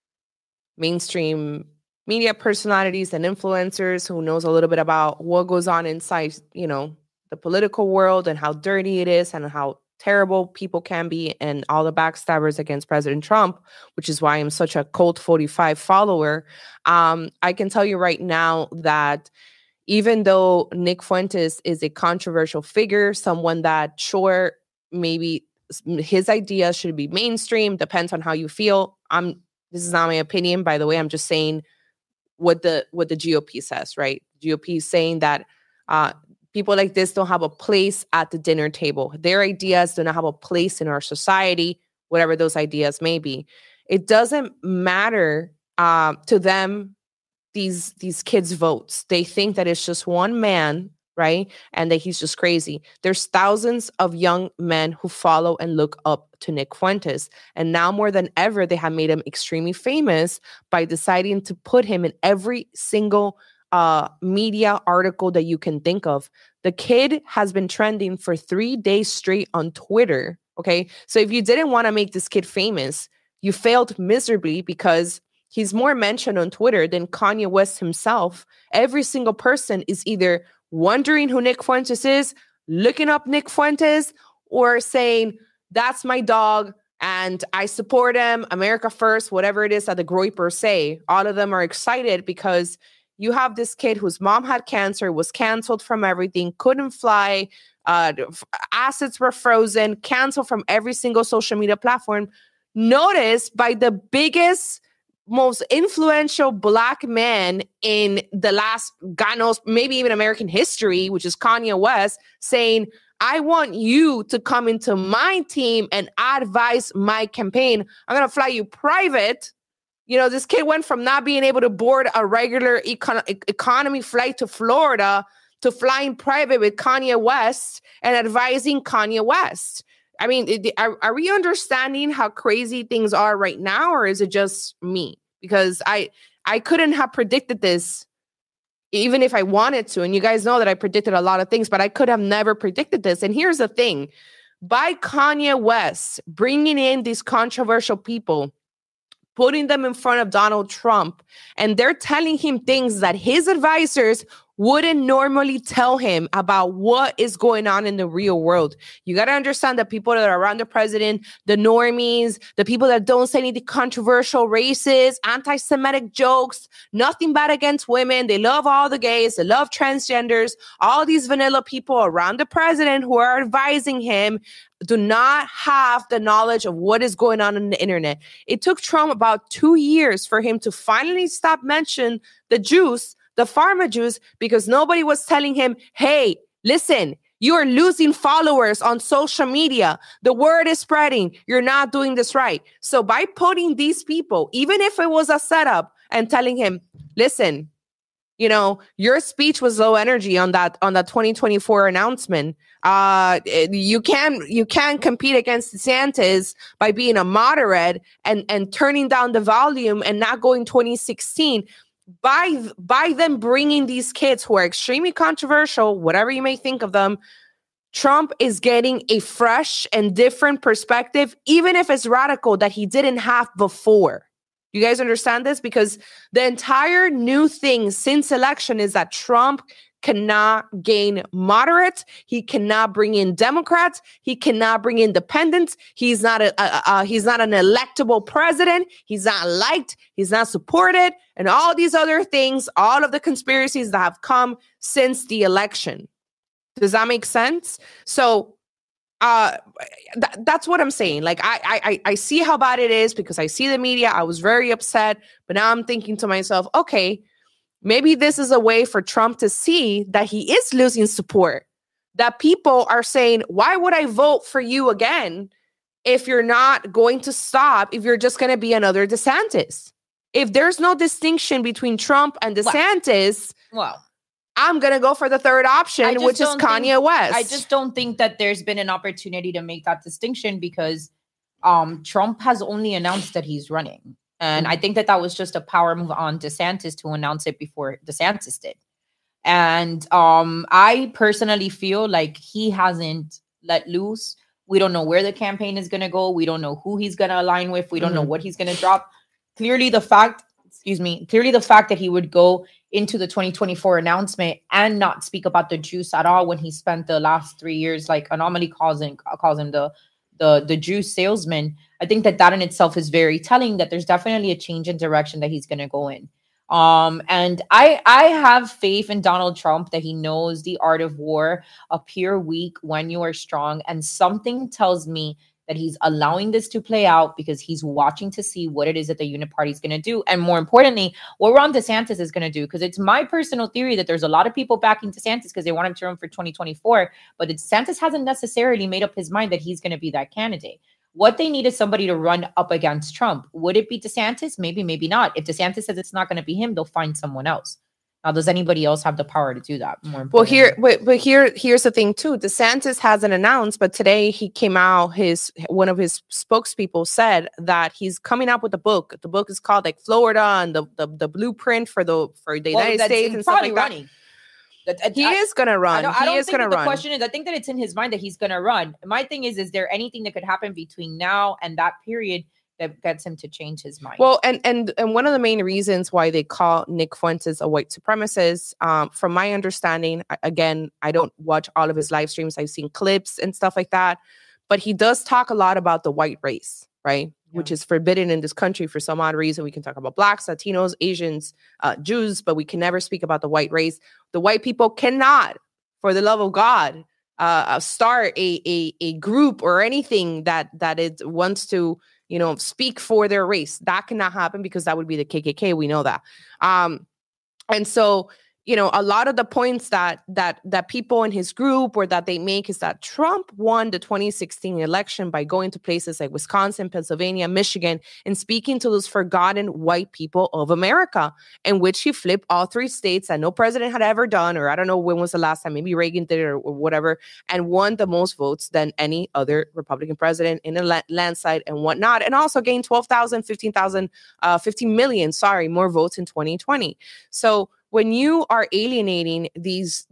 mainstream media personalities and influencers, who knows a little bit about what goes on inside, you know, the political world and how dirty it is and how terrible people can be and all the backstabbers against President Trump, which is why I'm such a Colt 45 follower. I can tell you right now that even though Nick Fuentes is a controversial figure, someone that maybe his ideas should be mainstream, depends on how you feel. This is not my opinion, by the way. I'm just saying what the GOP says, right? GOP is saying that people like this don't have a place at the dinner table. Their ideas do not have a place in our society, whatever those ideas may be. It doesn't matter to them, these kids' votes. They think that it's just one man, right? And that he's just crazy. There's thousands of young men who follow and look up to Nick Fuentes. And now more than ever, they have made him extremely famous by deciding to put him in every single media article that you can think of. The kid has been trending for 3 days straight on Twitter, okay? So if you didn't want to make this kid famous, you failed miserably because he's more mentioned on Twitter than Kanye West himself. Every single person is either wondering who Nick Fuentes is, looking up Nick Fuentes, or saying, that's my dog and I support him, America first, whatever it is that the Groypers say. All of them are excited because you have this kid whose mom had cancer, was canceled from everything, couldn't fly, assets were frozen, canceled from every single social media platform, noticed by the biggest, most influential Black man in the last, God knows, maybe even American history, which is Kanye West, saying, I want you to come into my team and advise my campaign. I'm going to fly you private. You know, this kid went from not being able to board a regular economy flight to Florida to flying private with Kanye West and advising Kanye West. I mean, are we understanding how crazy things are right now, or is it just me? Because I couldn't have predicted this even if I wanted to. And you guys know that I predicted a lot of things, but I could have never predicted this. And here's the thing. By Kanye West bringing in these controversial people, putting them in front of Donald Trump, and they're telling him things that his advisors wouldn't normally tell him about what is going on in the real world. You got to understand that people that are around the president, the normies, the people that don't say anything controversial, racist, anti-Semitic jokes, nothing bad against women. They love all the gays. They love transgenders. All these vanilla people around the president who are advising him do not have the knowledge of what is going on the internet. It took Trump about 2 years for him to finally stop mentioning the Jews, the pharma Jews, because nobody was telling him, hey, listen, you are losing followers on social media. The word is spreading. You're not doing this right. So by putting these people, even if it was a setup, and telling him, listen, you know, your speech was low energy on that 2024 announcement. You can't compete against DeSantis by being a moderate and turning down the volume and not going 2016. By them bringing these kids who are extremely controversial, whatever you may think of them, Trump is getting a fresh and different perspective, even if it's radical, that he didn't have before. You guys understand this? Because the entire new thing since election is that Trump cannot gain moderates. He cannot bring in Democrats. He cannot bring independents. He's not an electable president. He's not liked. He's not supported. And all these other things, all of the conspiracies that have come since the election. Does that make sense? So that's what I'm saying. Like, I see how bad it is because I see the media. I was very upset. But now I'm thinking to myself, okay, maybe this is a way for Trump to see that he is losing support, that people are saying, why would I vote for you again if you're not going to stop, if you're just going to be another DeSantis? If there's no distinction between Trump and DeSantis, well, I'm going to go for the third option, which is Kanye West. I just don't think that there's been an opportunity to make that distinction because Trump has only announced that he's running. And I think that was just a power move on DeSantis to announce it before DeSantis did. And I personally feel like he hasn't let loose. We don't know where the campaign is going to go. We don't know who he's going to align with. We don't know what he's going to drop. Clearly the fact that he would go into the 2024 announcement and not speak about the juice at all when he spent the last 3 years, like Anomaly calls him the juice salesman. I think that in itself is very telling that there's definitely a change in direction that he's going to go in. And I have faith in Donald Trump that he knows the art of war. Appear weak when you are strong. And something tells me that he's allowing this to play out because he's watching to see what it is that the unit party is going to do. And more importantly, what Ron DeSantis is going to do. Because it's my personal theory that there's a lot of people backing DeSantis because they want him to run for 2024. But DeSantis hasn't necessarily made up his mind that he's going to be that candidate. What they need is somebody to run up against Trump. Would it be DeSantis? Maybe, maybe not. If DeSantis says it's not going to be him, they'll find someone else. Now, does anybody else have the power to do that? More importantly. Here's the thing too. DeSantis hasn't announced, but today he came out. One of his spokespeople said that he's coming out with a book. The book is called like Florida and the blueprint for the United States and stuff like running. that. He is going to run. He is going to run. The question is, I think that it's in his mind that he's going to run. My thing is there anything that could happen between now and that period that gets him to change his mind? Well, and one of the main reasons why they call Nick Fuentes a white supremacist, from my understanding, again, I don't watch all of his live streams. I've seen clips and stuff like that, but he does talk a lot about the white race, right? Yeah. Which is forbidden in this country for some odd reason. We can talk about Blacks, Latinos, Asians, Jews, but we can never speak about the white race. The white people cannot, for the love of God, start a group or anything that it wants to, speak for their race. That cannot happen because that would be the KKK. We know that. And so, a lot of the points that people in his group or that they make is that Trump won the 2016 election by going to places like Wisconsin, Pennsylvania, Michigan, and speaking to those forgotten white people of America, in which he flipped all 3 states that no president had ever done, or I don't know when was the last time, maybe Reagan did it or whatever, and won the most votes than any other Republican president in a landslide and whatnot, and also gained 15 million more votes in 2020. So when you are alienating these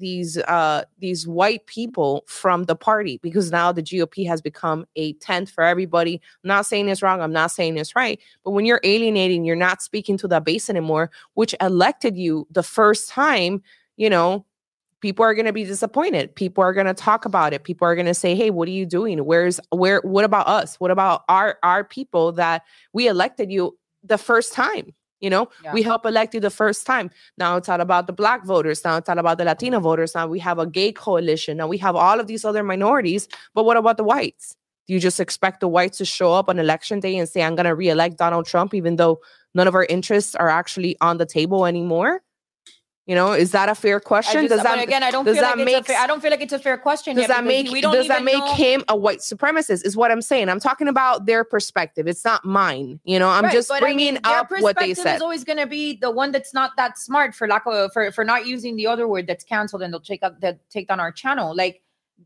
white people from the party, because now the GOP has become a tent for everybody. I'm not saying it's wrong. I'm not saying it's right. But when you're alienating, you're not speaking to that base anymore, which elected you the first time. you know, people are going to be disappointed. People are going to talk about it. People are going to say, hey, what are you doing? What about us? What about our people that we elected you the first time? You know, we helped elect you the first time. Now it's all about the Black voters. Now it's all about the Latino voters. Now we have a gay coalition. Now we have all of these other minorities. But what about the whites? Do you just expect the whites to show up on election day and say, I'm going to reelect Donald Trump, even though none of our interests are actually on the table anymore? You know, is that a fair question? I don't feel like it's a fair question. Does that make him a white supremacist? Is what I'm saying. I'm talking about their perspective. It's not mine. You know, I'm just bringing up what they said. Is always going to be the one that's not that smart for not using the other word that's canceled, and they'll take down our channel. Like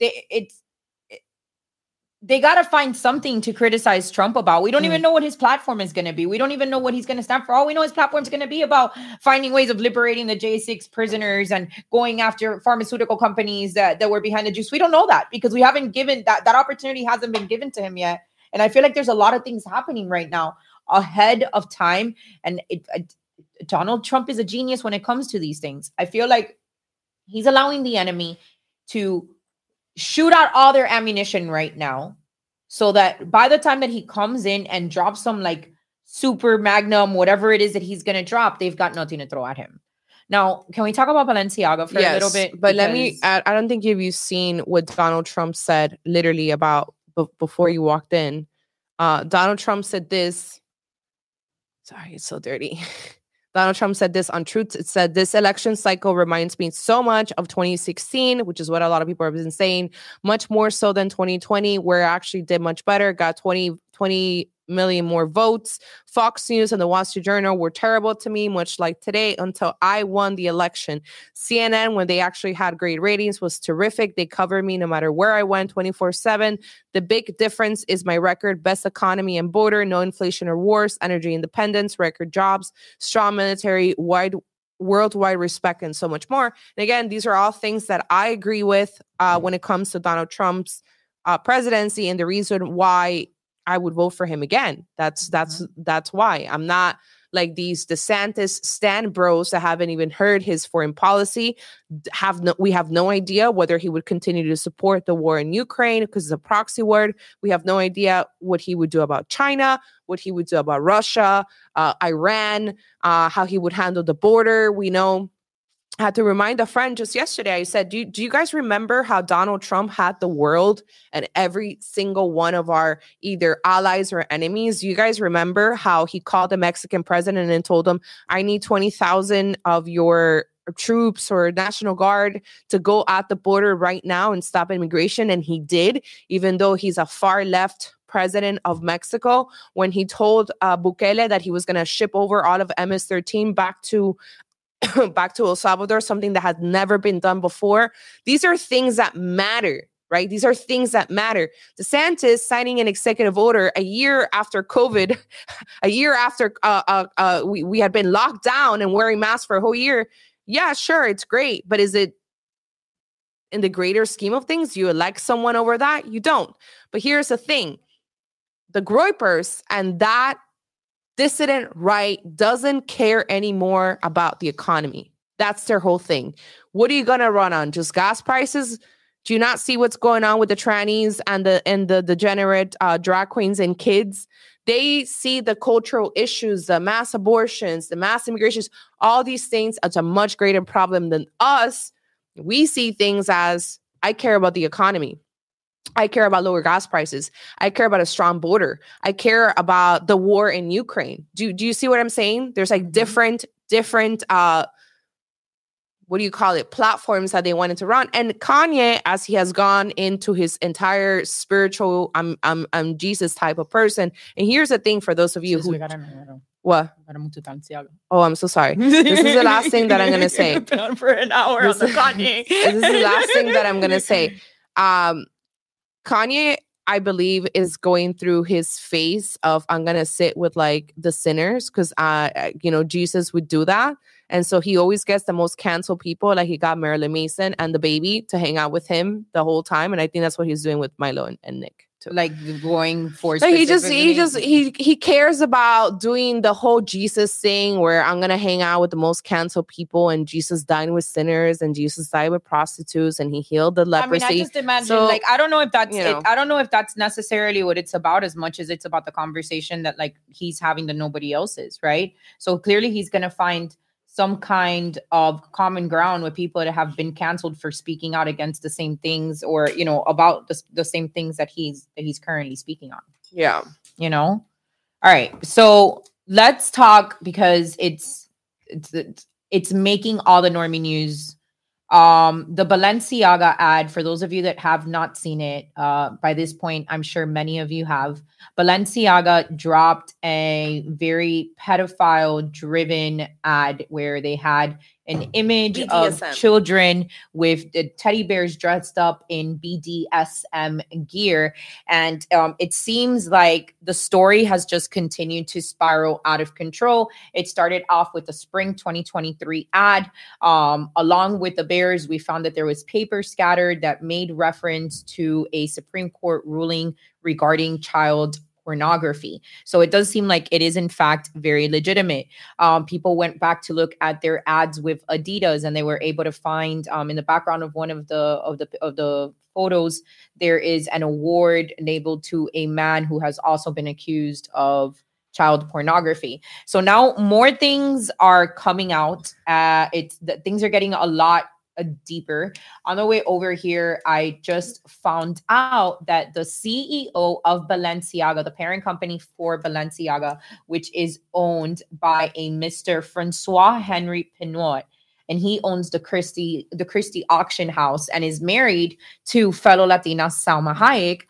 they got to find something to criticize Trump about. We don't even know what his platform is going to be. We don't even know what he's going to stand for. All we know his platform is going to be about finding ways of liberating the J6 prisoners and going after pharmaceutical companies that were behind the juice. We don't know that because we haven't given that opportunity hasn't been given to him yet. And I feel like there's a lot of things happening right now ahead of time. And Donald Trump is a genius when it comes to these things. I feel like he's allowing the enemy to shoot out all their ammunition right now so that by the time that he comes in and drops some like super magnum, whatever it is that he's going to drop, they've got nothing to throw at him. Now, can we talk about Balenciaga for a little bit? But let me add, I don't think you've seen what Donald Trump said literally about before you walked in. Donald Trump said this. Sorry, it's so dirty. Donald Trump said this on Truth. It said, this election cycle reminds me so much of 2016, which is what a lot of people have been saying, much more so than 2020, where I actually did much better, got 20 million more votes. Fox News and the Wall Street Journal were terrible to me, much like today, until I won the election. CNN, when they actually had great ratings, was terrific. They covered me no matter where I went 24/7. The big difference is my record: best economy and border, no inflation or wars, energy independence, record jobs, strong military, worldwide respect, and so much more. And again, these are all things that I agree with when it comes to Donald Trump's presidency, and the reason why I would vote for him again. That's why. I'm not like these DeSantis stan bros that haven't even heard his foreign policy. We have no idea whether he would continue to support the war in Ukraine because it's a proxy war. We have no idea what he would do about China, what he would do about Russia, Iran, how he would handle the border. We know. I had to remind a friend just yesterday. I said, do you guys remember how Donald Trump had the world and every single one of our either allies or enemies? Do you guys remember how he called the Mexican president and told him, I need 20,000 of your troops or National Guard to go at the border right now and stop immigration? And he did, even though he's a far left president of Mexico, when he told Bukele that he was going to ship over all of MS-13 back to El Salvador, something that had never been done before. These are things that matter, right? These are things that matter. DeSantis signing an executive order a year after COVID, a year after we had been locked down and wearing masks for a whole year. Yeah, sure, it's great. But is it in the greater scheme of things? You elect someone over that? You don't. But here's the thing. The Groypers and that dissident right doesn't care anymore about the economy. That's their whole thing. What are you going to run on? Just gas prices? Do you not see what's going on with the trannies and the degenerate drag queens and kids? They see the cultural issues, the mass abortions, the mass immigrations, all these things as a much greater problem than us. We see things as, I care about the economy. I care about lower gas prices. I care about a strong border. I care about the war in Ukraine. Do you see what I'm saying? There's like different what do you call it? Platforms that they wanted to run. And Kanye, as he has gone into his entire spiritual, I'm Jesus type of person. And here's the thing for those of you who what? Oh, I'm so sorry. This is the last thing that I'm gonna say. For an hour on the Kanye. This is the last thing that I'm gonna say. Kanye, I believe, is going through his phase of, I'm going to sit with like the sinners because, Jesus would do that. And so he always gets the most canceled people. Like he got Marilyn Mason and the baby to hang out with him the whole time. And I think that's what he's doing with Milo and Nick too. to. Like going for So he specifically- cares about doing the whole Jesus thing where I'm gonna hang out with the most canceled people, and Jesus dined with sinners, and Jesus died with prostitutes, and he healed the leprosy. I just imagine, So, like, I don't know if that's you know. I don't know if that's necessarily what it's about as much as it's about the conversation that like he's having that nobody else is, right? So clearly he's gonna find some kind of common ground with people that have been canceled for speaking out against the same things, or you know, about the same things that he's currently speaking on. Yeah. You know. All right, so let's talk, because it's making all the normie news. The Balenciaga ad, for those of you that have not seen it, by this point I'm sure many of you have. Balenciaga dropped a very pedophile driven ad where they had an image of children with the teddy bears dressed up in BDSM gear. And it seems like the story has just continued to spiral out of control. It started off with the spring 2023 ad. Along with the bears, we found that there was paper scattered that made reference to a Supreme Court ruling regarding child pornography. So it does seem like it is in fact very legitimate. People went back to look at their ads with Adidas, and they were able to find in the background of one of the photos, there is an award labeled to a man who has also been accused of child pornography. So now more things are coming out. Things are getting a lot deeper. On the way over here, I just found out that the CEO of Balenciaga, the parent company for Balenciaga, which is owned by a Mr. Francois Henry Pinault, and he owns the Christie auction house and is married to fellow Latina Salma Hayek,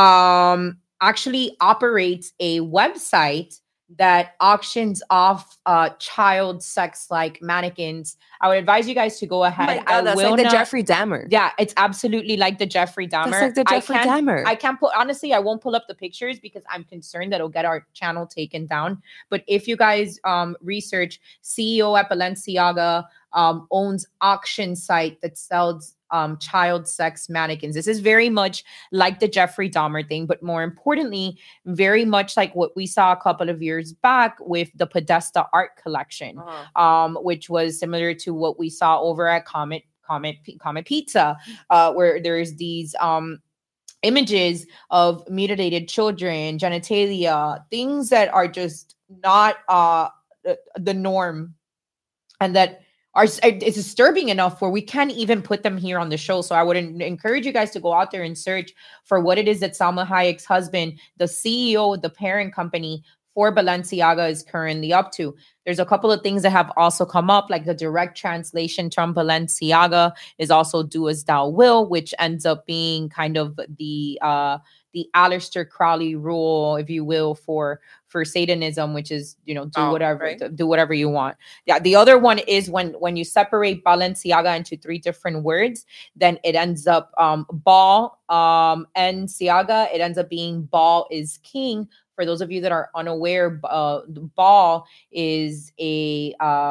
actually operates a website that auctions off child sex like mannequins. I would advise you guys to go ahead. Oh my God, that's like the Jeffrey Dahmer. Yeah, it's absolutely like the Jeffrey Dahmer. That's like the Jeffrey Dahmer. I can't honestly, I won't pull up the pictures because I'm concerned that it'll get our channel taken down. But if you guys research, CEO at Balenciaga owns auction site that sells child sex mannequins. This is very much like the Jeffrey Dahmer thing, but more importantly, very much like what we saw a couple of years back with the Podesta art collection, which was similar to what we saw over at Comet Pizza, where there's these images of mutilated children, genitalia, things that are just not the norm, and that it's disturbing enough where we can't even put them here on the show. So I would encourage you guys to go out there and search for what it is that Salma Hayek's husband, the CEO of the parent company for Balenciaga, is currently up to. There's a couple of things that have also come up, like the direct translation from Balenciaga is also do as thou will, which ends up being kind of the Aleister Crowley rule, if you will, for Satanism, which is, you know, do whatever you want. Yeah. The other one is when you separate Balenciaga into three different words, then it ends up Baal and Siaga. It ends up being Baal is king. For those of you that are unaware, Baal is a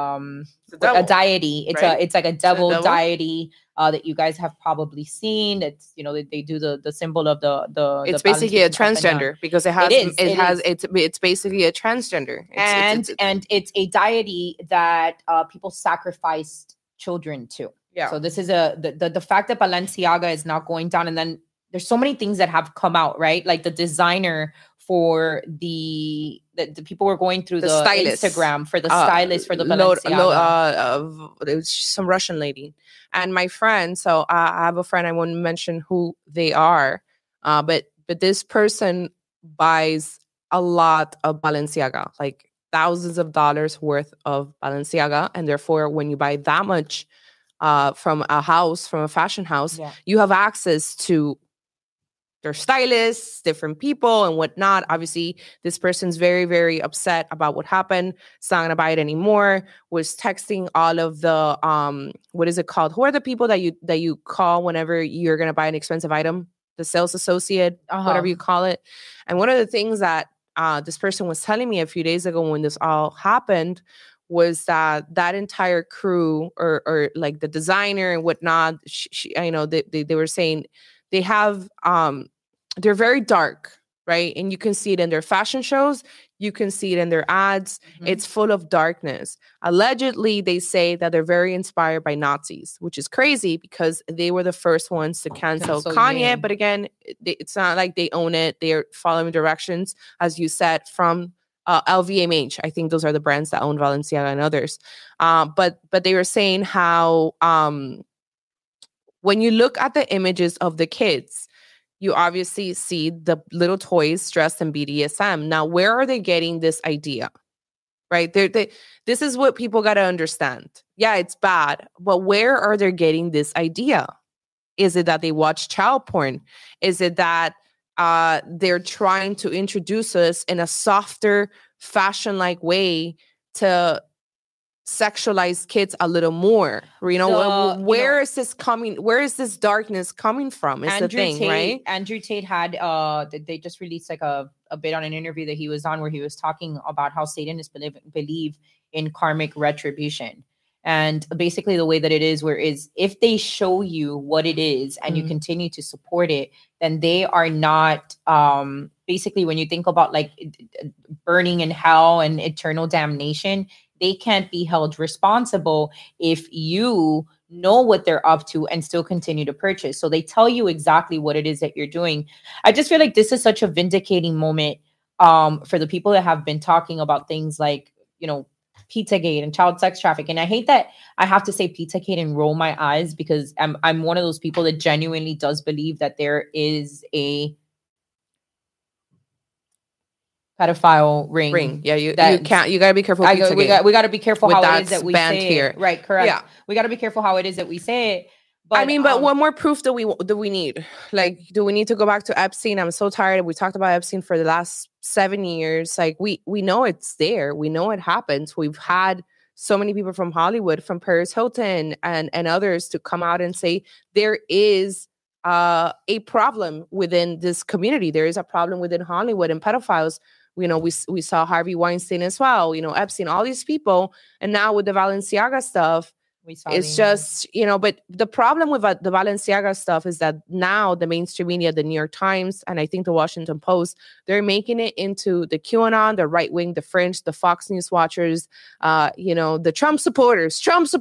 deity. It's like a devil deity that you guys have probably seen. It's, you know, they do the symbol of the. It's basically a transgender because it's basically a transgender, and it's a deity that people sacrificed children to. Yeah. So this is the fact that Balenciaga is not going down, and then there's so many things that have come out, right? Like the designer for the people were going through the stylist. Instagram for the stylist for the Balenciaga. It was some Russian lady. And my friend, so I have a friend, I won't mention who they are, but this person buys a lot of Balenciaga, like thousands of dollars worth of Balenciaga. And therefore, when you buy that much from a fashion house, you have access to their stylists, different people and whatnot. Obviously, this person's very, very upset about what happened. It's not going to buy it anymore. Was texting all of the, what is it called? Who are the people that you call whenever you're going to buy an expensive item? The sales associate, whatever you call it. And one of the things that this person was telling me a few days ago when this all happened was that entire crew or like the designer and whatnot, they were saying they have they're very dark, right? And you can see it in their fashion shows. You can see it in their ads. Mhm. It's full of darkness. Allegedly, they say that they're very inspired by Nazis, which is crazy because they were the first ones to cancel Kanye. Ye. But again, it's not like they own it. They're following directions, as you said, from LVMH. I think those are the brands that own Balenciaga and others. But they were saying how when you look at the images of the kids, you obviously see the little toys dressed in BDSM. Now, where are they getting this idea? Right? This is what people got to understand. Yeah, it's bad, but where are they getting this idea? Is it that they watch child porn? Is it that they're trying to introduce us in a softer, fashion-like way to sexualize kids a little more? You know, where is this coming? Where is this darkness coming from? Is the thing, right? Andrew Tate had they just released like a bit on an interview that he was on where he was talking about how Satanists believe in karmic retribution. And basically the way that it is, if they show you what it is and you continue to support it, then they are not basically, when you think about like burning in hell and eternal damnation, they can't be held responsible if you know what they're up to and still continue to purchase. So they tell you exactly what it is that you're doing. I just feel like this is such a vindicating moment for the people that have been talking about things like, you know, Pizzagate and child sex trafficking. I hate that I have to say Pizzagate and roll my eyes because I'm one of those people that genuinely does believe that there is a pedophile ring. Yeah, you can't. You gotta be careful. We gotta be careful how it is that we say here. It. Right, correct. Yeah, we gotta be careful how it is that we say it. But, I mean, but what more proof do we need? Like, do we need to go back to Epstein? I'm so tired. We talked about Epstein for the last 7 years. Like, we know it's there. We know it happens. We've had so many people from Hollywood, from Paris Hilton and others to come out and say there is a problem within this community. There is a problem within Hollywood and pedophiles. You know, we saw Harvey Weinstein as well, you know, Epstein, all these people. And now with the Balenciaga stuff, it's just, you know, but the problem with the Balenciaga stuff is that now the mainstream media, the New York Times, and I think the Washington Post, they're making it into the QAnon, the right wing, the fringe, the Fox News watchers, you know, the Trump supporters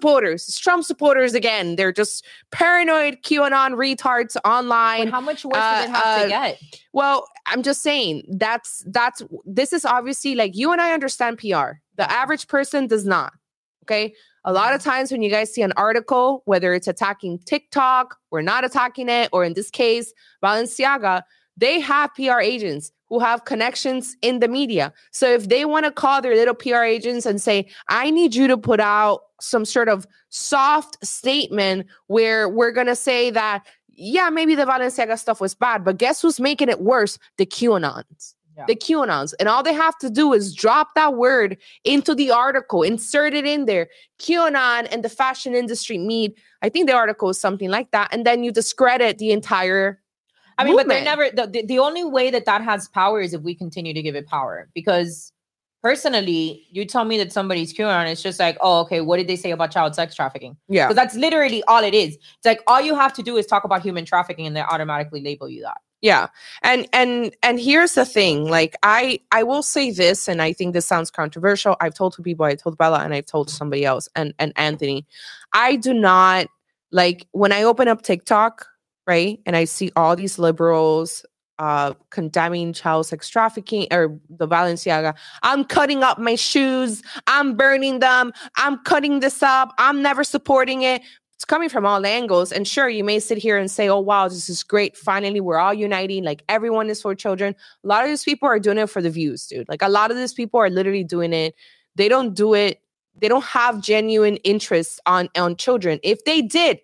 again. They're just paranoid QAnon retards online. But how much worse does it have to get? Well, I'm just saying this is obviously, like, you and I understand PR. The average person does not. Okay. A lot of times when you guys see an article, whether it's attacking TikTok or not attacking it, or in this case, Balenciaga, they have PR agents who have connections in the media. So if they want to call their little PR agents and say, I need you to put out some sort of soft statement where we're going to say that, yeah, maybe the Balenciaga stuff was bad, but guess who's making it worse? The QAnons. Yeah. The QAnons. And all they have to do is drop that word into the article, insert it in there. QAnon and the fashion industry meet. I think the article is something like that. And then you discredit the entire movement. But they're never, the only way that has power is if we continue to give it power. Because personally, you tell me that somebody's QAnon, it's just like, oh, okay, what did they say about child sex trafficking? Yeah. Because that's literally all it is. It's like, all you have to do is talk about human trafficking and they automatically label you that. Yeah. And here's the thing, like, I will say this, and I think this sounds controversial. I've told 2 people, I told Bella and I've told somebody else and Anthony, I do not, like, when I open up TikTok, right, and I see all these liberals condemning child sex trafficking or the Balenciaga, I'm cutting up my shoes, I'm burning them, I'm cutting this up, I'm never supporting it. It's coming from all angles. And sure, you may sit here and say, oh, wow, this is great. Finally, we're all uniting. Like, everyone is for children. A lot of these people are doing it for the views, dude. Like, a lot of these people are literally doing it. They don't do it. They don't have genuine interest on children. If they did,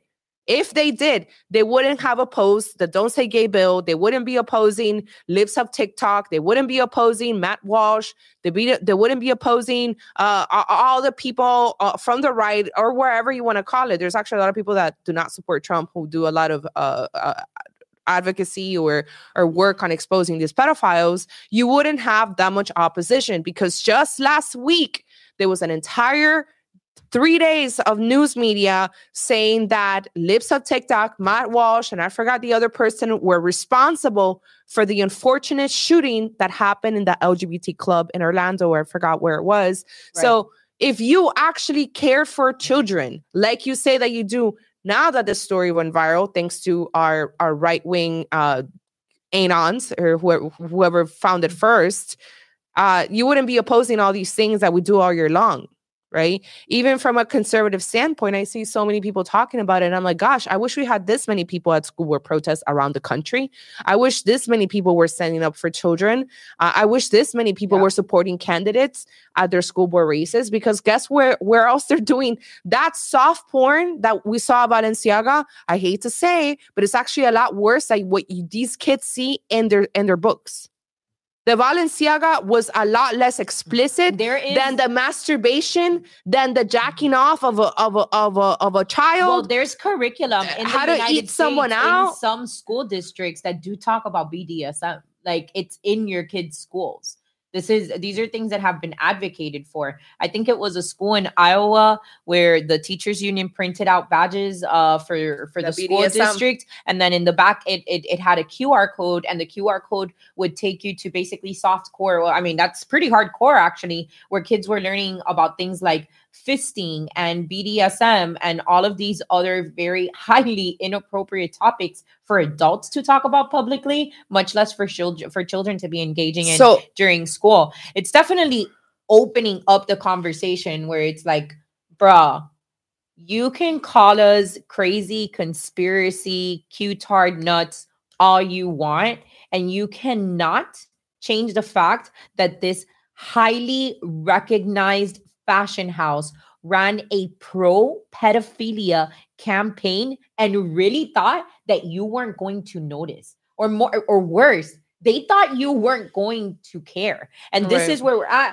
they wouldn't have opposed the Don't Say Gay bill. They wouldn't be opposing Lips of TikTok. They wouldn't be opposing Matt Walsh. They wouldn't be opposing all the people from the right or wherever you want to call it. There's actually a lot of people that do not support Trump who do a lot of advocacy or work on exposing these pedophiles. You wouldn't have that much opposition, because just last week there was an entire 3 days of news media saying that Lips of TikTok, Matt Walsh, and I forgot the other person, were responsible for the unfortunate shooting that happened in the LGBT club in Orlando, or I forgot where it was. Right. So if you actually cared for children, like you say that you do, now that the story went viral, thanks to our right-wing anons, or whoever found it first, you wouldn't be opposing all these things that we do all year long. Right? Even from a conservative standpoint, I see so many people talking about it. And I'm like, gosh, I wish we had this many people at school board protests around the country. I wish this many people were standing up for children. I wish this many people were supporting candidates at their school board races, because guess where else they're doing that soft porn that we saw about Balenciaga? I hate to say, but it's actually a lot worse than what these kids see in their books. The Balenciaga was a lot less explicit than the masturbation, than the jacking off of a child. Well, there's curriculum in how to United eat States, someone out. In some school districts that do talk about BDSM, like it's in your kids' schools. These are things that have been advocated for. I think it was a school in Iowa where the teachers union printed out badges for the school BDSM district, and then in the back it had a QR code, and the QR code would take you to basically softcore. Well, I mean, that's pretty hardcore actually, where kids were learning about things like fisting and BDSM and all of these other very highly inappropriate topics for adults to talk about publicly, much less for children to be engaging in during school. It's definitely opening up the conversation where it's like, bruh, you can call us crazy, conspiracy, cutard nuts all you want, and you cannot change the fact that this highly recognized fashion house ran a pro-pedophilia campaign and really thought that you weren't going to notice, or more, or worse, they thought you weren't going to care. And this is where we're at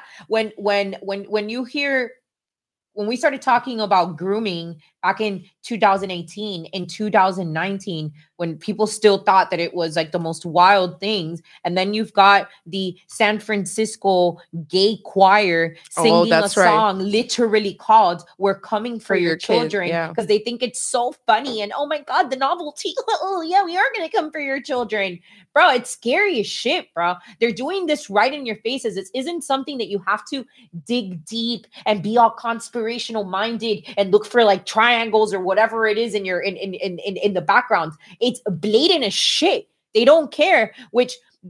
when you hear, when we started talking about grooming back in 2018, in 2019, when people still thought that it was like the most wild things. And then you've got the San Francisco gay choir singing a song literally called "We're Coming for Your Children," because they think it's so funny. And oh my God, the novelty. Oh yeah, we are going to come for your children. Bro, it's scary as shit, bro. They're doing this right in your faces. This isn't something that you have to dig deep and be all conspirational minded and look for like triangles or whatever it is in your in the background. It's blatant as shit. They don't care. Which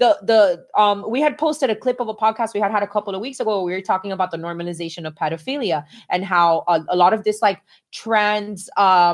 we had posted a clip of a podcast we had a couple of weeks ago where we were talking about the normalization of pedophilia and how a lot of this like trans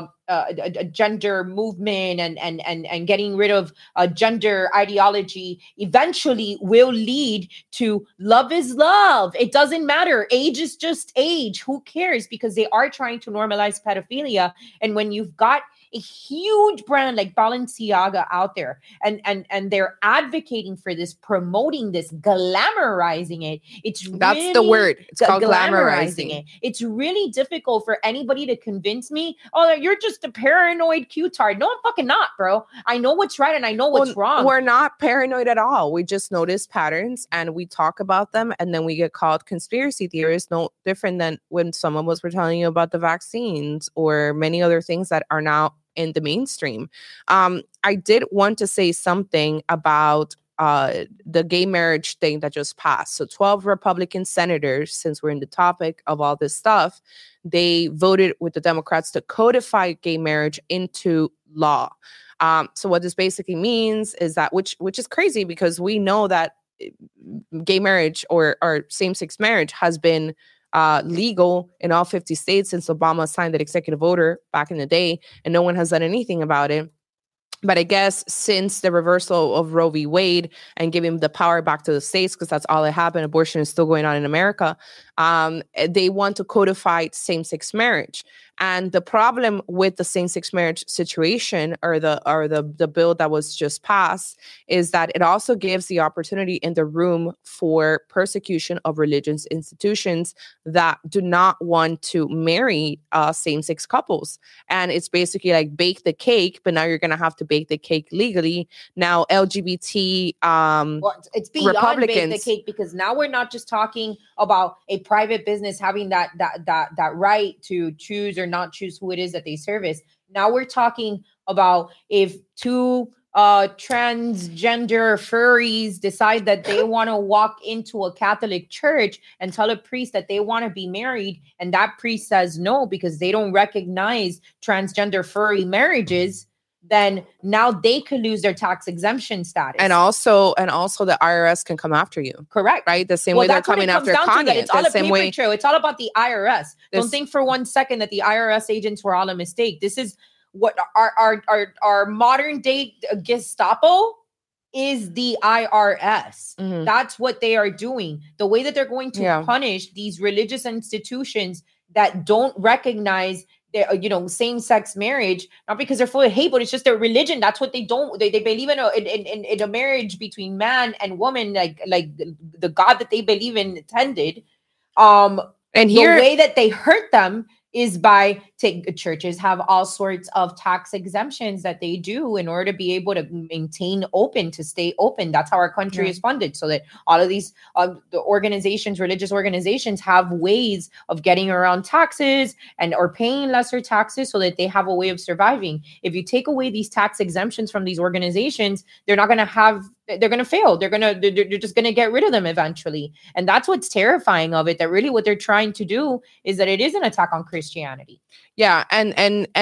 gender movement and getting rid of gender ideology eventually will lead to love is love. It doesn't matter. Age is just age. Who cares? Because they are trying to normalize pedophilia. And when you've got a huge brand like Balenciaga out there and they're advocating for this, promoting this, glamorizing it, that's the word. It's called glamorizing it. It's really difficult for anybody to convince me, oh, you're just a paranoid cutard. No, I'm fucking not, bro. I know what's right and I know what's wrong. We're not paranoid at all. We just notice patterns and we talk about them, and then we get called conspiracy theorists. No different than when some of us were telling you about the vaccines or many other things that are now in the mainstream. I did want to say something about the gay marriage thing that just passed. So 12 Republican senators, since we're in the topic of all this stuff, they voted with the Democrats to codify gay marriage into law. So what this basically means is that, which is crazy because we know that gay marriage or same-sex marriage has been legal in all 50 states since Obama signed that executive order back in the day, and no one has done anything about it. But I guess since the reversal of Roe v. Wade and giving the power back to the states, because that's all that happened, abortion is still going on in America, they want to codify same-sex marriage. And the problem with the same-sex marriage situation or the bill that was just passed is that it also gives the opportunity in the room for persecution of religious institutions that do not want to marry same-sex couples. And it's basically like bake the cake, but now you're going to have to bake the cake legally. Now LGBT well, it's beyond Republicans, bake the cake, because now we're not just talking about a private business having that right to choose or not choose who it is that they service. Now we're talking about if two transgender furries decide that they want to walk into a Catholic church and tell a priest that they want to be married, and that priest says no because they don't recognize transgender furry marriages, then now they could lose their tax exemption status. And also the IRS can come after you. Correct. Right? The same way they're coming after Kanye. It's all a same paper way. trail. It's all about the IRS. Don't think for 1 second that the IRS agents were all a mistake. This is what our modern day Gestapo is, the IRS. Mhm. That's what they are doing. The way that they're going to punish these religious institutions that don't recognize their, same-sex marriage, not because they're full of hate, but it's just their religion. That's what they don't. They believe in a marriage between man and woman, like the God that they believe in intended. And here, the way that they hurt them is by churches have all sorts of tax exemptions that they do in order to be able to maintain open, to stay open. That's how our country is funded, so that all of these the organizations, religious organizations, have ways of getting around taxes or paying lesser taxes so that they have a way of surviving. If you take away these tax exemptions from these organizations, they're going to fail. They're just going to get rid of them eventually. And that's what's terrifying of it, that really what they're trying to do is that it is an attack on Christianity. Yeah. And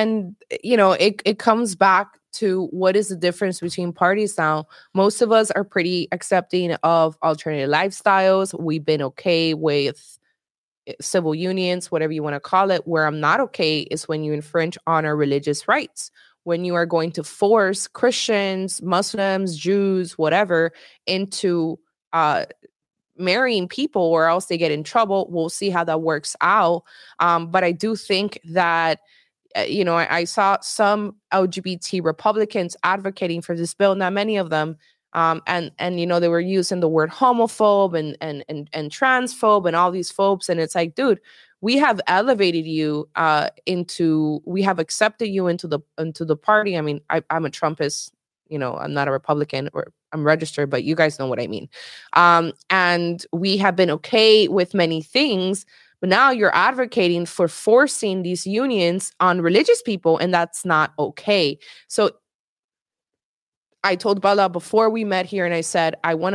it comes back to what is the difference between parties now. Most of us are pretty accepting of alternative lifestyles. We've been okay with civil unions, whatever you want to call it. Where I'm not okay is when you infringe on our religious rights. When you are going to force Christians, Muslims, Jews, whatever, into marrying people or else they get in trouble. We'll see how that works out. But I do think that, I saw some LGBT Republicans advocating for this bill, not many of them. And they were using the word homophobe and transphobe and all these phobes. And it's like, dude, we have elevated you we have accepted you into the party. I mean, I'm a Trumpist, I'm not a Republican, or I'm registered, but you guys know what I mean. And we have been okay with many things, but now you're advocating for forcing these unions on religious people, and that's not okay. So I told Bella before we met here, and I said, I want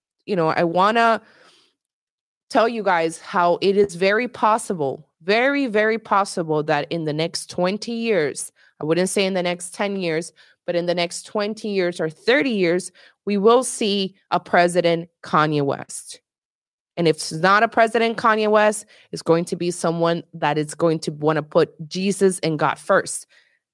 to tell you guys how it is very possible, very, very possible that in the next 20 years, I wouldn't say in the next 10 years, but in the next 20 years or 30 years, we will see a president Kanye West. And if it's not a president Kanye West, it's going to be someone that is going to want to put Jesus and God first.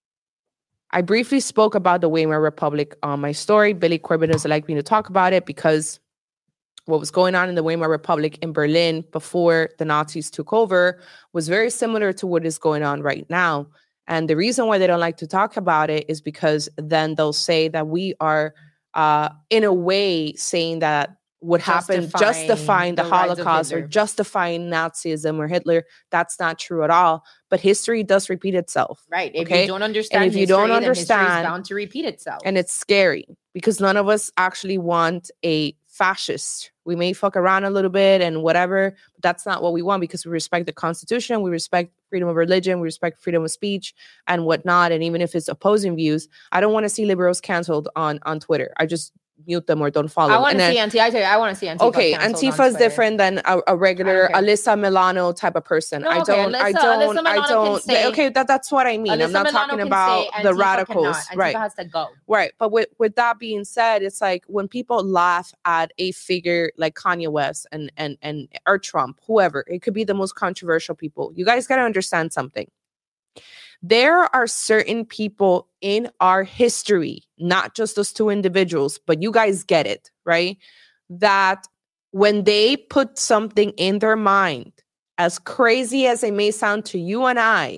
I briefly spoke about the Weimar Republic on my story. Billy Corbin doesn't like me to talk about it because what was going on in the Weimar Republic in Berlin before the Nazis took over was very similar to what is going on right now. And the reason why they don't like to talk about it is because then they'll say that we are, in a way, saying that what happened, justifying the Holocaust or justifying Nazism or Hitler. That's not true at all. But history does repeat itself. Right. If you don't understand, and if you don't understand, history is bound to repeat itself. And it's scary because none of us actually want a fascist. We may fuck around a little bit and whatever, but that's not what we want, because we respect the Constitution, we respect freedom of religion, we respect freedom of speech and whatnot. And even if it's opposing views, I don't want to see liberals canceled on Twitter. I just mute them or don't follow. I want to see Antifa. I want to see Antifa. Okay, Antifa is different than a regular Alyssa Milano type of person. I don't. Okay, that's what I mean. Alyssa I'm not Milano talking about the radicals. Right. Has to go. Right. But with that being said, it's like when people laugh at a figure like Kanye West and or Trump, whoever, it could be the most controversial people. You guys got to understand something. There are certain people in our history, not just those two individuals, but you guys get it, right? That when they put something in their mind, as crazy as it may sound to you and I,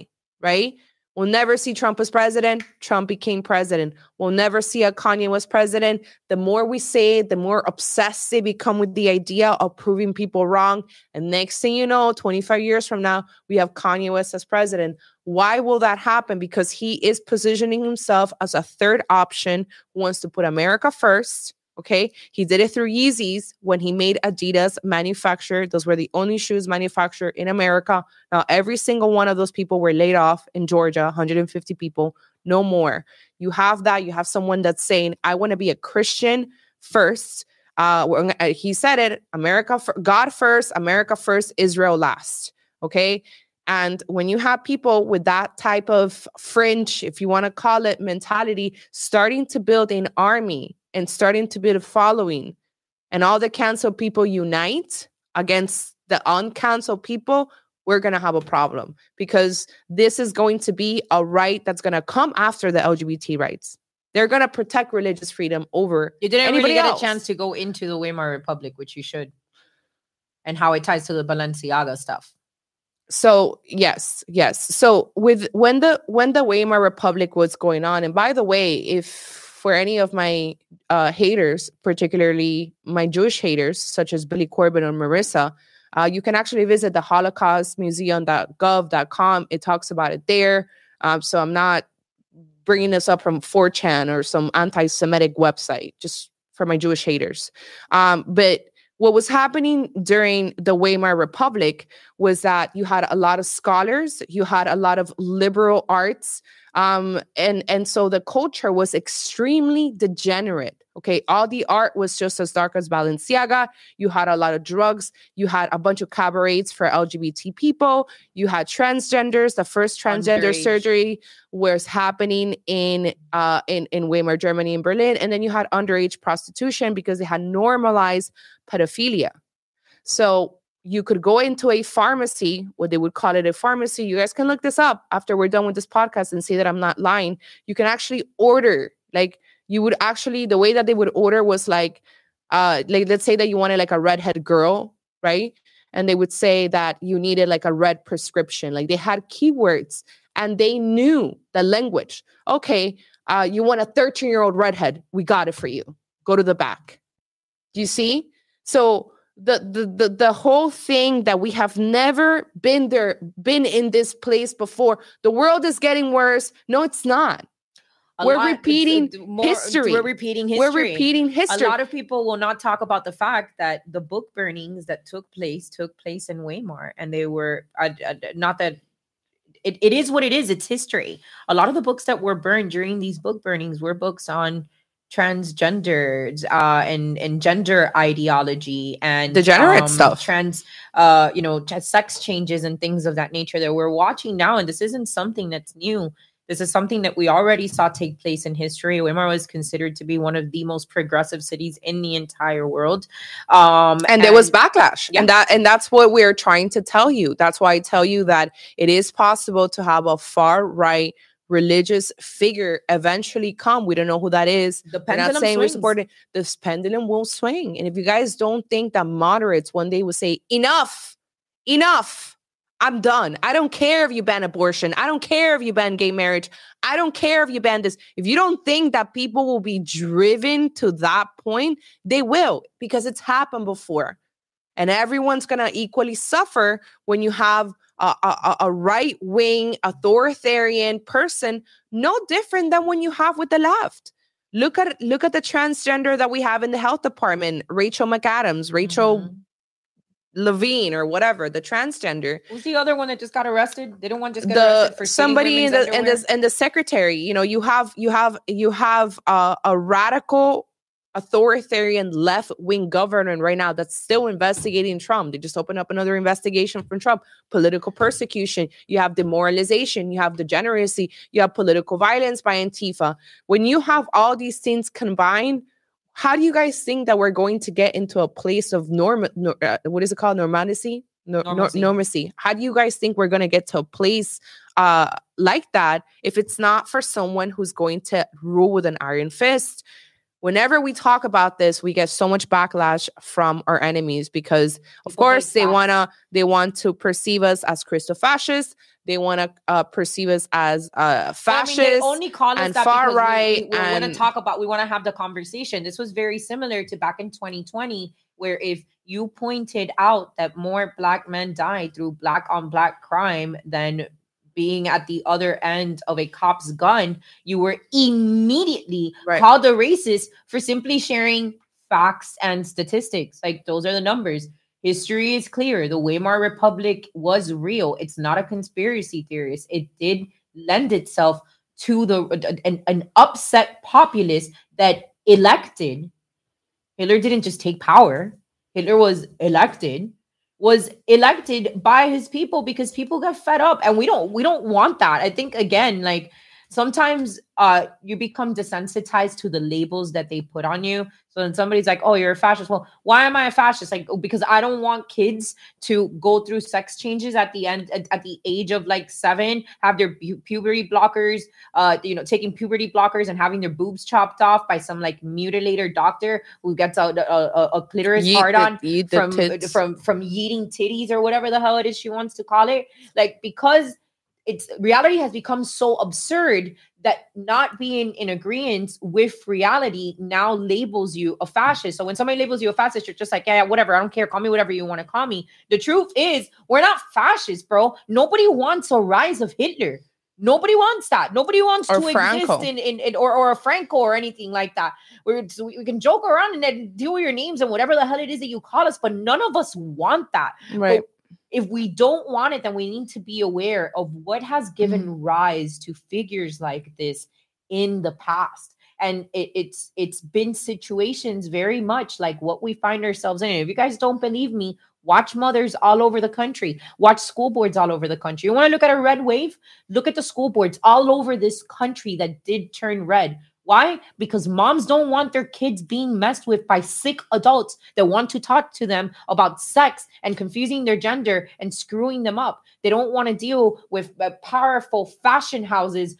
right? We'll never see Trump as president. Trump became president. We'll never see a Kanye West president. The more we say it, the more obsessed they become with the idea of proving people wrong. And next thing you know, 25 years from now, we have Kanye West as president. Why will that happen? Because he is positioning himself as a third option who wants to put America first. Okay, he did it through Yeezys when he made Adidas manufacture. Those were the only shoes manufactured in America. Now, every single one of those people were laid off in Georgia, 150 people, no more. You have that. You have someone that's saying, I want to be a Christian first. He said it, God first, America first, Israel last. Okay. And when you have people with that type of fringe, if you want to call it, mentality, starting to build an army and starting to build a following, and all the canceled people unite against the uncanceled people, we're going to have a problem, because this is going to be a right that's going to come after the LGBT rights. They're going to protect religious freedom over You didn't anybody really get else. a chance to go into the Weimar Republic, which you should, and how it ties to the Balenciaga stuff. So yes. So when the Weimar Republic was going on, and by the way, if for any of my haters, particularly my Jewish haters, such as Billy Corbin or Marissa, you can actually visit the holocaustmuseum.gov.com. It talks about it there. So I'm not bringing this up from 4chan or some anti-Semitic website, just for my Jewish haters. But what was happening during the Weimar Republic was that you had a lot of scholars, you had a lot of liberal arts, and so the culture was extremely degenerate. Okay, all the art was just as dark as Balenciaga. You had a lot of drugs. You had a bunch of cabarets for LGBT people. You had transgenders. The first transgender surgery was happening in Weimar, Germany, in Berlin, and then you had underage prostitution because they had normalized pedophilia. So you could go into a pharmacy, what they would call it a pharmacy. You guys can look this up after we're done with this podcast and see that I'm not lying. You can actually order, like, you would actually, the way that they would order was like let's say that you wanted like a redhead girl, right? And they would say that you needed like a red prescription. Like they had keywords and they knew the language. Okay, you want a 13-year-old redhead. We got it for you. Go to the back. Do you see? So the whole thing that we have never been in this place before. The world is getting worse. No, it's not. We're repeating history. We're repeating history. A lot of people will not talk about the fact that the book burnings that took place in Weimar, and they were not that it is what it is. It's history. A lot of the books that were burned during these book burnings were books on transgenders and gender ideology and degenerate stuff, sex changes and things of that nature that we're watching now. And this isn't something that's new. This is something that we already saw take place in history. Weimar was considered to be one of the most progressive cities in the entire world. And there was backlash. Yeah. And that's what we're trying to tell you. That's why I tell you that it is possible to have a far right religious figure eventually come. We don't know who that is. The pendulum swings. This pendulum will swing. And if you guys don't think that moderates one day will say, enough, I'm done. I don't care if you ban abortion. I don't care if you ban gay marriage. I don't care if you ban this. If you don't think that people will be driven to that point, they will, because it's happened before. And everyone's going to equally suffer when you have a right-wing authoritarian person, no different than when you have with the left. Look at the transgender that we have in the health department, Rachel McAdams, Rachel Levine or whatever, the transgender. Who's the other one that just got arrested? Didn't one just get arrested for somebody in the secretary? You know, you have a radical authoritarian left-wing government right now that's still investigating Trump. They just opened up another investigation from Trump. Political persecution. You have demoralization. You have degeneracy. You have political violence by Antifa. When you have all these things combined, how do you guys think that we're going to get into a place of what is it called? Normalcy? Normacy. How do you guys think we're going to get to a place like that if it's not for someone who's going to rule with an iron fist? whenever we talk about this, we get so much backlash from our enemies because, of course, they want to perceive us as Christo-fascists. They want to perceive us as fascists. They only call us and that far because right. We want to talk about. We want to have the conversation. This was very similar to back in 2020, where if you pointed out that more Black men died through Black on Black crime than being at the other end of a cop's gun, you were immediately called a racist for simply sharing facts and statistics. Like, those are the numbers. History is clear. The Weimar Republic was real. It's not a conspiracy theorist. It did lend itself to an upset populace that elected. Hitler didn't just take power. Hitler was elected by his people because people got fed up, and we don't want that. I think, again, like, sometimes you become desensitized to the labels that they put on you. So then somebody's like, oh, you're a fascist. Well, why am I a fascist? Like, because I don't want kids to go through sex changes at the age of like 7, have their puberty blockers, taking puberty blockers and having their boobs chopped off by some like mutilator doctor who gets a clitoris hard on from yeeting titties or whatever the hell it is she wants to call it. Like, because reality has become so absurd that not being in agreement with reality now labels you a fascist. So when somebody labels you a fascist, you're just like, yeah, whatever. I don't care. Call me whatever you want to call me. The truth is, we're not fascists, bro. Nobody wants a rise of Hitler. Nobody wants that. Nobody wants to Franco. Exist or a Franco or anything like that. We can joke around and then deal with your names and whatever the hell it is that you call us, but none of us want that. Right. But if we don't want it, then we need to be aware of what has given rise to figures like this in the past. And it's been situations very much like what we find ourselves in. If you guys don't believe me, watch mothers all over the country. Watch school boards all over the country. You want to look at a red wave? Look at the school boards all over this country that did turn red. Why? Because moms don't want their kids being messed with by sick adults that want to talk to them about sex and confusing their gender and screwing them up. They don't want to deal with powerful fashion houses,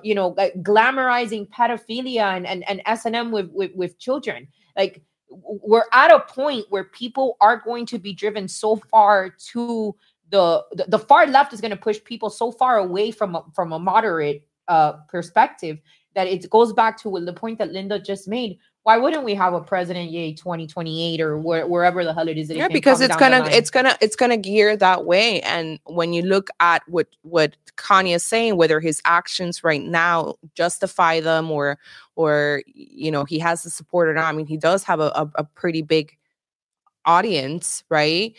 glamorizing pedophilia and S&M with children. Like, we're at a point where people are going to be driven so far to the far left is going to push people so far away from a moderate perspective that it goes back to the point that Linda just made. Why wouldn't we have a president, 2028 or wherever the hell it is? That because it's gonna gear that way. And when you look at what Kanye is saying, whether his actions right now justify them or he has the support or not. I mean, he does have a pretty big audience, right?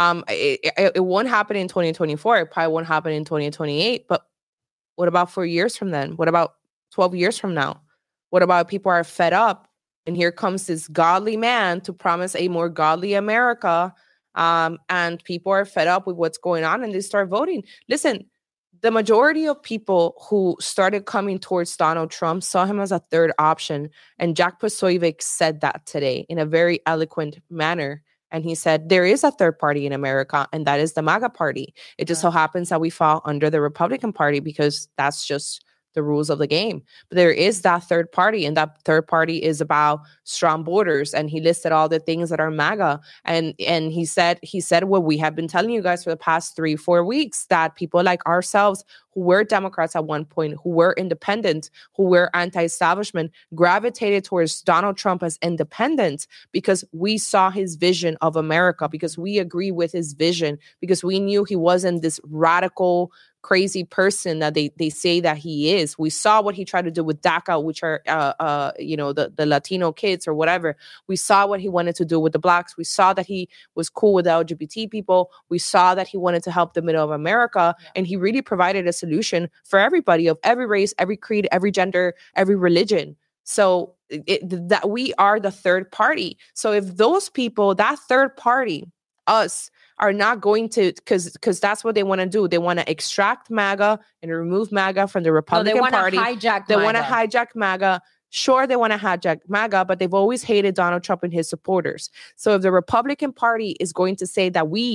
It won't happen in 2024. It probably won't happen in 2028. But what about 4 years from then? What about 12 years from now? What about people are fed up and here comes this godly man to promise a more godly America, and people are fed up with what's going on and they start voting? Listen, the majority of people who started coming towards Donald Trump saw him as a third option, and Jack Posobiec said that today in a very eloquent manner. And he said, there is a third party in America, and that is the MAGA party. It just so happens that we fall under the Republican Party because that's just the rules of the game. But there is that third party, and that third party is about strong borders. And he listed all the things that are MAGA. And he said what we have been telling you guys for the past 3-4 weeks, that people like ourselves who were Democrats at one point, who were independent, who were anti-establishment, gravitated towards Donald Trump as independent because we saw his vision of America, because we agree with his vision, because we knew he wasn't this radical, crazy person that they say that he is. We saw what he tried to do with DACA, which are the Latino kids or whatever. We saw what he wanted to do with the Blacks. We saw that he was cool with the LGBT people. We saw that he wanted to help the middle of America, and he really provided a solution for everybody of every race, every creed, every gender, every religion. So that we are the third party. So if those people, that third party, us, are not going to, because that's what they want to do. They want to extract MAGA and remove MAGA from the Republican Party. They want to hijack MAGA. Sure, they want to hijack MAGA, but they've always hated Donald Trump and his supporters. So if the Republican Party is going to say that we,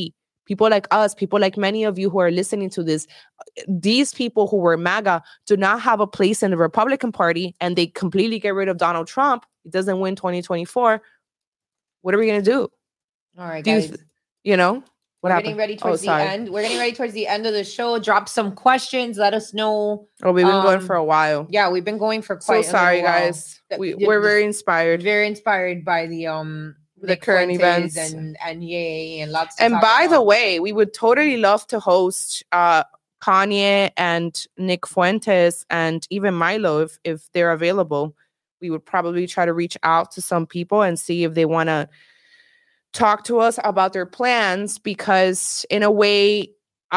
people like us, people like many of you who are listening to this, these people who were MAGA do not have a place in the Republican Party, and they completely get rid of Donald Trump. He doesn't win 2024. What are we going to do? All right, do guys. you know? What We're happened? getting ready towards the end. We're getting ready towards the end of the show. Drop some questions. Let us know. Oh, we've been going for a while. Yeah, we've been going for quite so sorry, guys. We're very inspired. Very inspired by the current events and yay and lots. And by the way, we would totally love to host Kanye and Nick Fuentes and even Milo if they're available. We would probably try to reach out to some people and see if they want to talk to us about their plans, because in a way,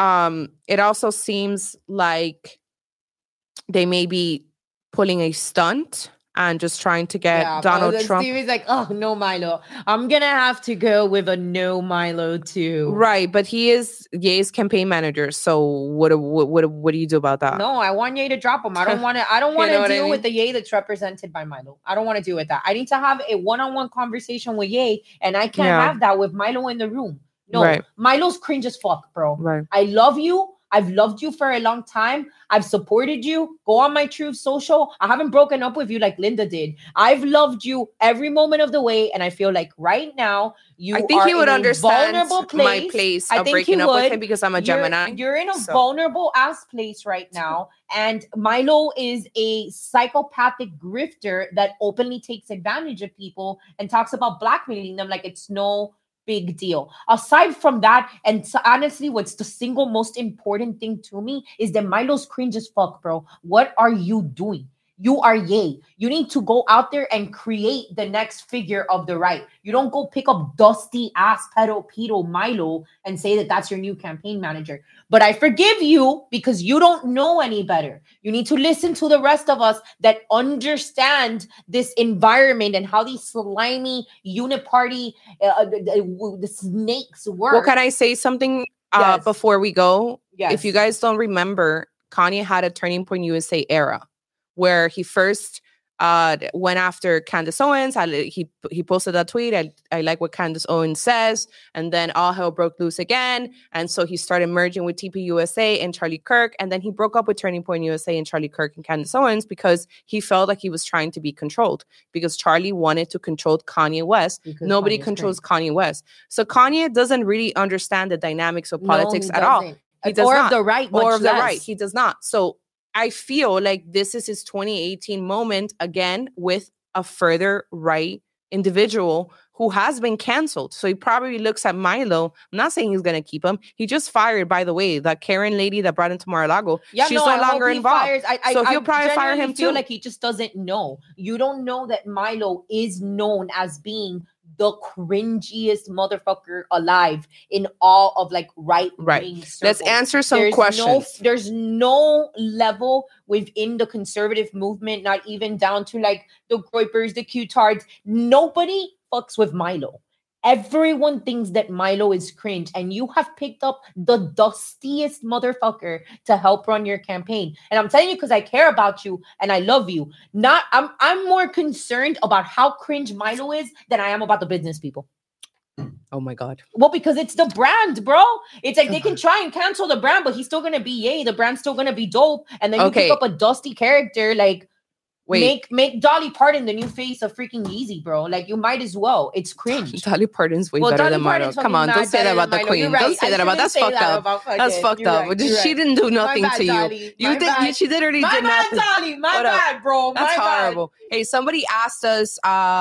it also seems like they may be pulling a stunt and just trying to get Donald Trump. Steve is like, oh, no Milo. I'm going to have to go with a no Milo too. Right. But he is Ye's campaign manager. So what do you do about that? No, I want Ye to drop him. I don't want to deal with the Ye that's represented by Milo. I don't want to deal with that. I need to have a one-on-one conversation with Ye, and I can't have that with Milo in the room. No, Milo's cringe as fuck, bro. Right. I love you. I've loved you for a long time. I've supported you. Go on my Truth Social. I haven't broken up with you like Linda did. I've loved you every moment of the way. And I feel like right now you are he would understand vulnerable place. My place of breaking up with him because I'm a Gemini. You're in a vulnerable ass place right now. And Milo is a psychopathic grifter that openly takes advantage of people and talks about blackmailing them like it's no big deal. Aside from that, and so honestly, what's the single most important thing to me is that Milo's cringe as fuck, bro. What are you doing? You are Ye. You need to go out there and create the next figure of the right. You don't go pick up dusty ass pedo Milo and say that that's your new campaign manager. But I forgive you because you don't know any better. You need to listen to the rest of us that understand this environment and how these slimy uniparty the snakes work. Well, can I say something before we go? Yes. If you guys don't remember, Kanye had a Turning Point USA era where he first went after Candace Owens. He posted that tweet. I like what Candace Owens says. And then all hell broke loose again. And so he started merging with TPUSA and Charlie Kirk. And then he broke up with Turning Point USA and Charlie Kirk and Candace Owens because he felt like he was trying to be controlled, because Charlie wanted to control Kanye West. Because nobody controls Kanye West. So Kanye doesn't really understand the dynamics of politics at all. He does or not. Of the right. Or of the right. He does not. So I feel like this is his 2018 moment again with a further right individual who has been canceled. So he probably looks at Milo. I'm not saying he's going to keep him. He just fired, by the way, that Karen lady that brought him to Mar-a-Lago. Yeah, she's no longer involved. So he'll probably fire him too. I feel like he just doesn't know. You don't know that Milo is known as being the cringiest motherfucker alive in all of like right-wing circles. Let's answer some questions. There's no level within the conservative movement, not even down to like the Groypers, the Q-tards. Nobody fucks with Milo. Everyone thinks that Milo is cringe, and you have picked up the dustiest motherfucker to help run your campaign. And I'm telling you because I care about you and I love you. I'm more concerned about how cringe Milo is than I am about the business people. Oh my God. Well, because it's the brand, bro. It's like they can try and cancel the brand, but he's still gonna be Ye. The brand's still gonna be dope. And then you pick up a dusty character like. Make Dolly Parton the new face of freaking Yeezy, bro. Like, you might as well. It's cringe. Dolly Parton's way better than Milo. Come on, don't say that about the queen. Don't say that about. That's fucked up. That's fucked up. She didn't do nothing to you. She literally did nothing. Dolly, my bad, bro. That's horrible. Hey, somebody asked us,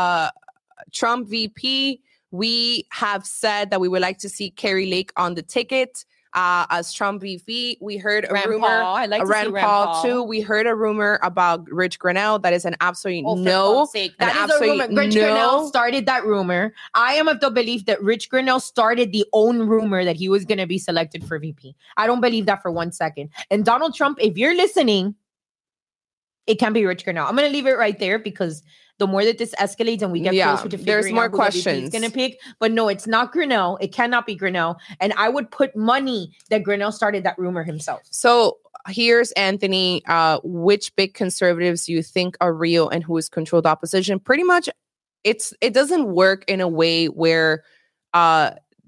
Trump VP. We have said that we would like to see Carrie Lake on the ticket. As Trump VP, we heard a rumor. I like Rand Paul too. We heard a rumor about Rich Grenell. That is an absolute no. That is a rumor. Rich Grenell started that rumor. I am of the belief that Rich Grenell started the own rumor that he was going to be selected for VP. I don't believe that for 1 second. And Donald Trump, if you're listening, it can be Rich Grenell. I'm going to leave it right there because the more that this escalates and we get closer to figuring out who questions going to pick. But no, it's not Grenell. It cannot be Grenell. And I would put money that Grenell started that rumor himself. So here's Anthony. Which big conservatives do you think are real and who is controlled opposition? Pretty much it doesn't work in a way where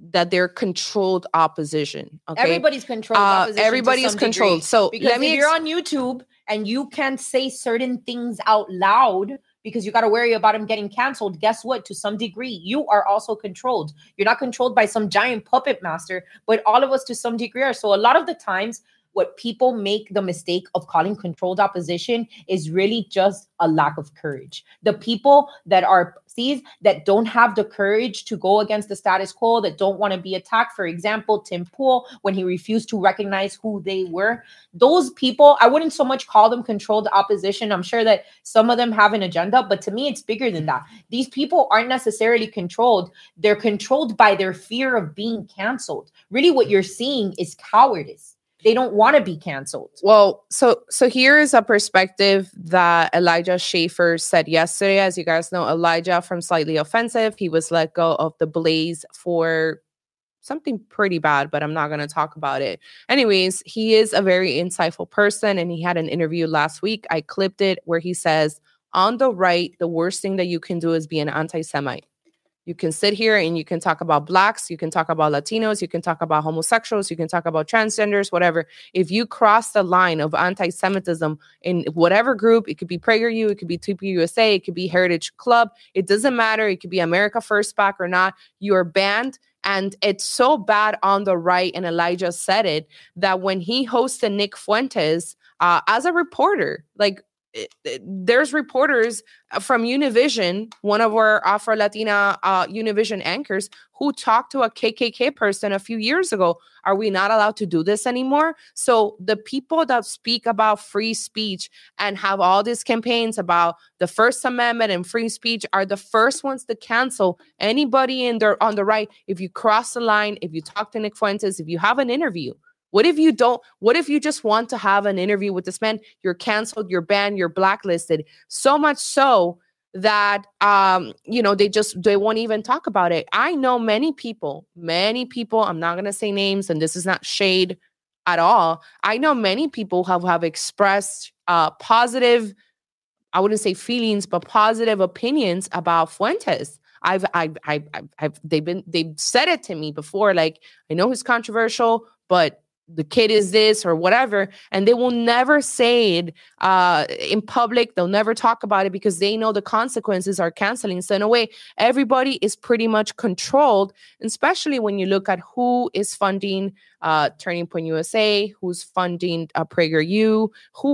that they're controlled opposition. Okay, everybody's controlled. Opposition everybody's controlled. Degree. So because if you're on YouTube and you can't say certain things out loud because you got to worry about them getting canceled, guess what? To some degree, you are also controlled. You're not controlled by some giant puppet master, but all of us to some degree are. So a lot of the times, what people make the mistake of calling controlled opposition is really just a lack of courage. The people that are that don't have the courage to go against the status quo, that don't want to be attacked. For example, Tim Pool, when he refused to recognize who they were, those people, I wouldn't so much call them controlled opposition. I'm sure that some of them have an agenda, but to me, it's bigger than that. These people aren't necessarily controlled. They're controlled by their fear of being canceled. Really, what you're seeing is cowardice. They don't want to be canceled. Well, so here is a perspective that Elijah Schaffer said yesterday. As you guys know, Elijah from Slightly Offensive, he was let go of the Blaze for something pretty bad, but I'm not going to talk about it. Anyways, he is a very insightful person, and he had an interview last week. I clipped it where he says, on the right, the worst thing that you can do is be an anti-Semite. You can sit here and you can talk about Blacks, you can talk about Latinos, you can talk about homosexuals, you can talk about transgenders, whatever. If you cross the line of anti-Semitism in whatever group, it could be PragerU, it could be TPUSA, it could be Heritage Club, it doesn't matter. It could be America First PAC or not. You are banned. And it's so bad on the right, and Elijah said it, that when he hosted Nick Fuentes as a reporter, like, there's reporters from Univision, one of our Afro-Latina Univision anchors, who talked to a KKK person a few years ago. Are we not allowed to do this anymore? So the people that speak about free speech and have all these campaigns about the First Amendment and free speech are the first ones to cancel anybody on the right. If you cross the line, if you talk to Nick Fuentes, if you have an interview. What if you don't? What if you just want to have an interview with this man? You're canceled, you're banned, you're blacklisted. So much so that they won't even talk about it. I know many people, I'm not going to say names, and this is not shade at all. I know many people have expressed positive, I wouldn't say feelings, but positive opinions about Fuentes. They've said it to me before, like, I know he's controversial, but the kid is this or whatever, and they will never say it in public. They'll never talk about it because they know the consequences are canceling. So in a way, everybody is pretty much controlled, especially when you look at who is funding Turning Point USA, who's funding PragerU,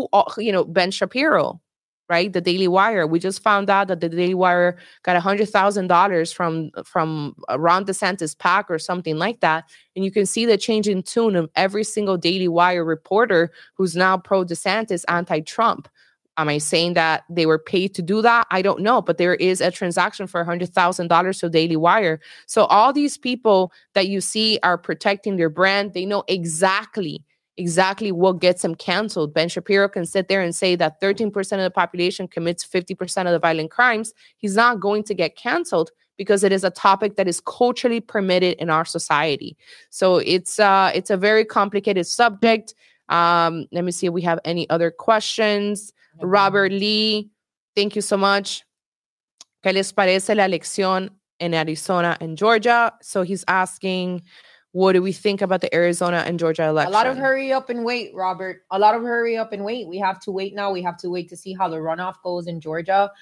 Ben Shapiro, right? The Daily Wire. We just found out that the Daily Wire got $100,000 from Ron DeSantis PAC or something like that. And you can see the change in tune of every single Daily Wire reporter who's now pro DeSantis, anti-Trump. Am I saying that they were paid to do that? I don't know, but there is a transaction for $100,000 to Daily Wire. So all these people that you see are protecting their brand. They know exactly what gets them canceled. Ben Shapiro can sit there and say that 13% of the population commits 50% of the violent crimes. He's not going to get canceled because it is a topic that is culturally permitted in our society. So it's a very complicated subject. Let me see if we have any other questions. Robert Lee, thank you so much. ¿Qué les parece la elección en Arizona and Georgia? So he's asking, what do we think about the Arizona and Georgia election? A lot of hurry up and wait, Robert. A lot of hurry up and wait. We have to wait now. We have to wait to see how the runoff goes in Georgia,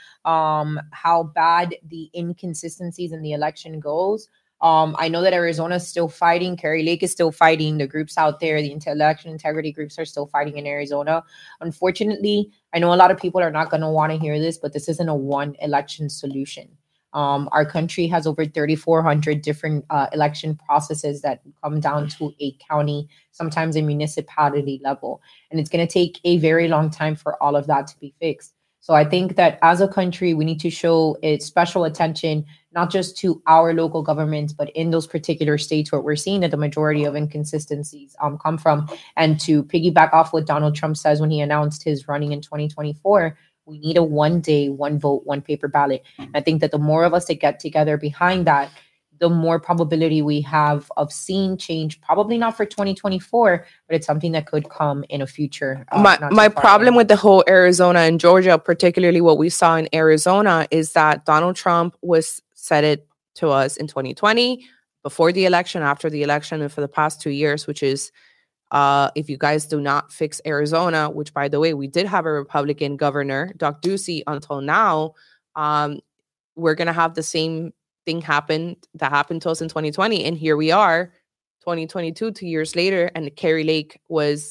how bad the inconsistencies in the election goes. I know that Arizona is still fighting. Kari Lake is still fighting. The groups out there, the election integrity groups, are still fighting in Arizona. Unfortunately, I know a lot of people are not going to want to hear this, but this isn't a one election solution. Our country has over 3,400 different election processes that come down to a county, sometimes a municipality level. And it's going to take a very long time for all of that to be fixed. So I think that as a country, we need to show special attention, not just to our local governments, but in those particular states where we're seeing that the majority of inconsistencies come from. And to piggyback off what Donald Trump says when he announced his running in 2024, we need a 1 day, 1 vote, 1 paper ballot. I think that the more of us that get together behind that, the more probability we have of seeing change, probably not for 2024, but it's something that could come in a future. My problem with the whole Arizona and Georgia, particularly what we saw in Arizona, is that Donald Trump said it to us in 2020, before the election, after the election, and for the past 2 years, which is if you guys do not fix Arizona, which, by the way, we did have a Republican governor, Doc Ducey, until now, we're going to have the same thing that happened to us in 2020. And here we are, 2022, 2 years later, and Kari Lake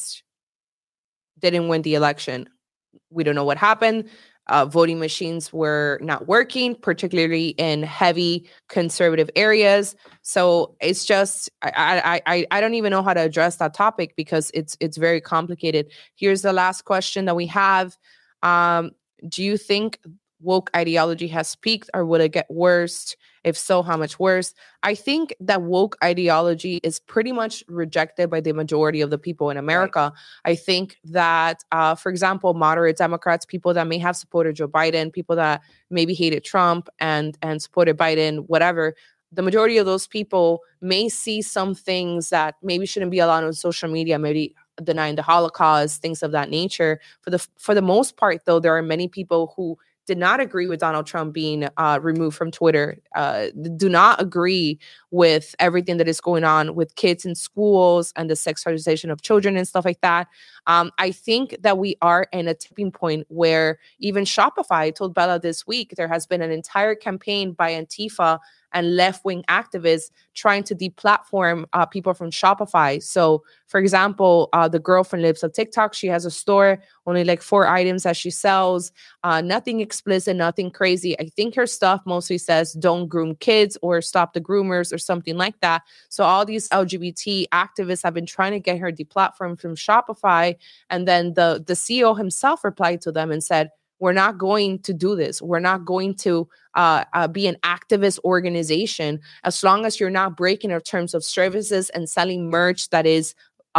didn't win the election. We don't know what happened. Voting machines were not working, particularly in heavy conservative areas. So it's just, I don't even know how to address that topic because it's very complicated. Here's the last question that we have. Do you think woke ideology has peaked, or will it get worse? If so, how much worse? I think that woke ideology is pretty much rejected by the majority of the people in America. Right. I think that, for example, moderate Democrats, people that may have supported Joe Biden, people that maybe hated Trump and supported Biden, whatever, the majority of those people may see some things that maybe shouldn't be allowed on social media, maybe denying the Holocaust, things of that nature. For the most part, though, there are many people who did not agree with Donald Trump being removed from Twitter, do not agree with everything that is going on with kids in schools and the sexualization of children and stuff like that. I think that we are in a tipping point where even Shopify, I told Bella this week, there has been an entire campaign by Antifa and left-wing activists trying to deplatform people from Shopify. So, for example, the girl from Lips of TikTok, she has a store, only like 4 items that she sells, nothing explicit, nothing crazy. I think her stuff mostly says don't groom kids or stop the groomers or something like that. So all these LGBT activists have been trying to get her deplatformed from Shopify. And then the CEO himself replied to them and said, we're not going to do this. We're not going to be an activist organization as long as you're not breaking our terms of services and selling merch that is,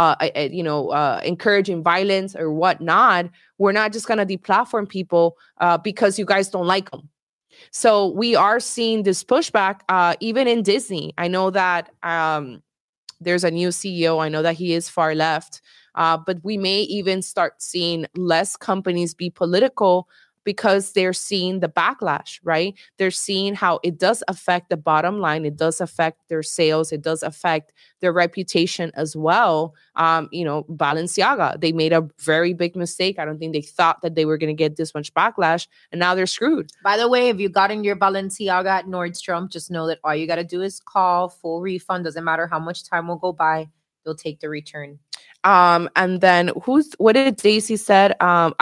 encouraging violence or whatnot. We're not just going to deplatform people because you guys don't like them. So we are seeing this pushback even in Disney. I know that there's a new CEO. I know that he is far left. But we may even start seeing less companies be political because they're seeing the backlash, right? They're seeing how it does affect the bottom line. It does affect their sales. It does affect their reputation as well. Balenciaga, they made a very big mistake. I don't think they thought that they were going to get this much backlash, and now they're screwed. By the way, if you got in your Balenciaga at Nordstrom, just know that all you got to do is call, full refund. Doesn't matter how much time will go by. They'll take the return. And then what did Daisy said?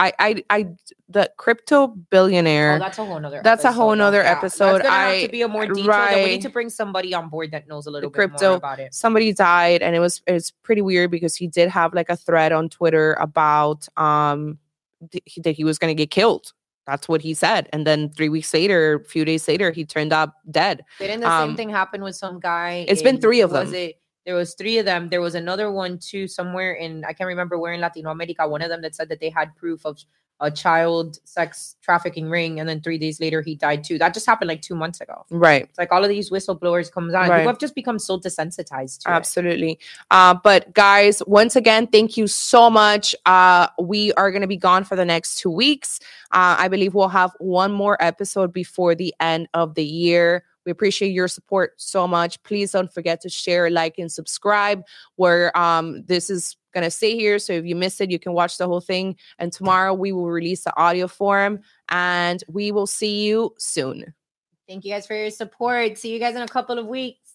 The crypto billionaire. Oh, that's a whole nother. That's episode. A whole nother episode. That's gonna have to be a more detailed. Right. And we need to bring somebody on board that knows a little bit more about it. Somebody died, and it's pretty weird because he did have like a thread on Twitter about that he was going to get killed. That's what he said. And then 3 weeks later, a few days later, he turned up dead. Didn't the same thing happen with some guy? It's been 3 of them. There was 3 of them. There was another one too, somewhere in, I can't remember where in Latin America, one of them that said that they had proof of a child sex trafficking ring. And then 3 days later, he died too. That just happened like 2 months ago. Right. It's like all of these whistleblowers comes on. Right. People have just become so desensitized to Absolutely. But guys, once again, thank you so much. We are going to be gone for the next 2 weeks. I believe we'll have one more episode before the end of the year. We appreciate your support so much. Please don't forget to share, like, and subscribe. Where this is going to stay here. So if you missed it, you can watch the whole thing. And tomorrow we will release the audio form. And we will see you soon. Thank you guys for your support. See you guys in a couple of weeks.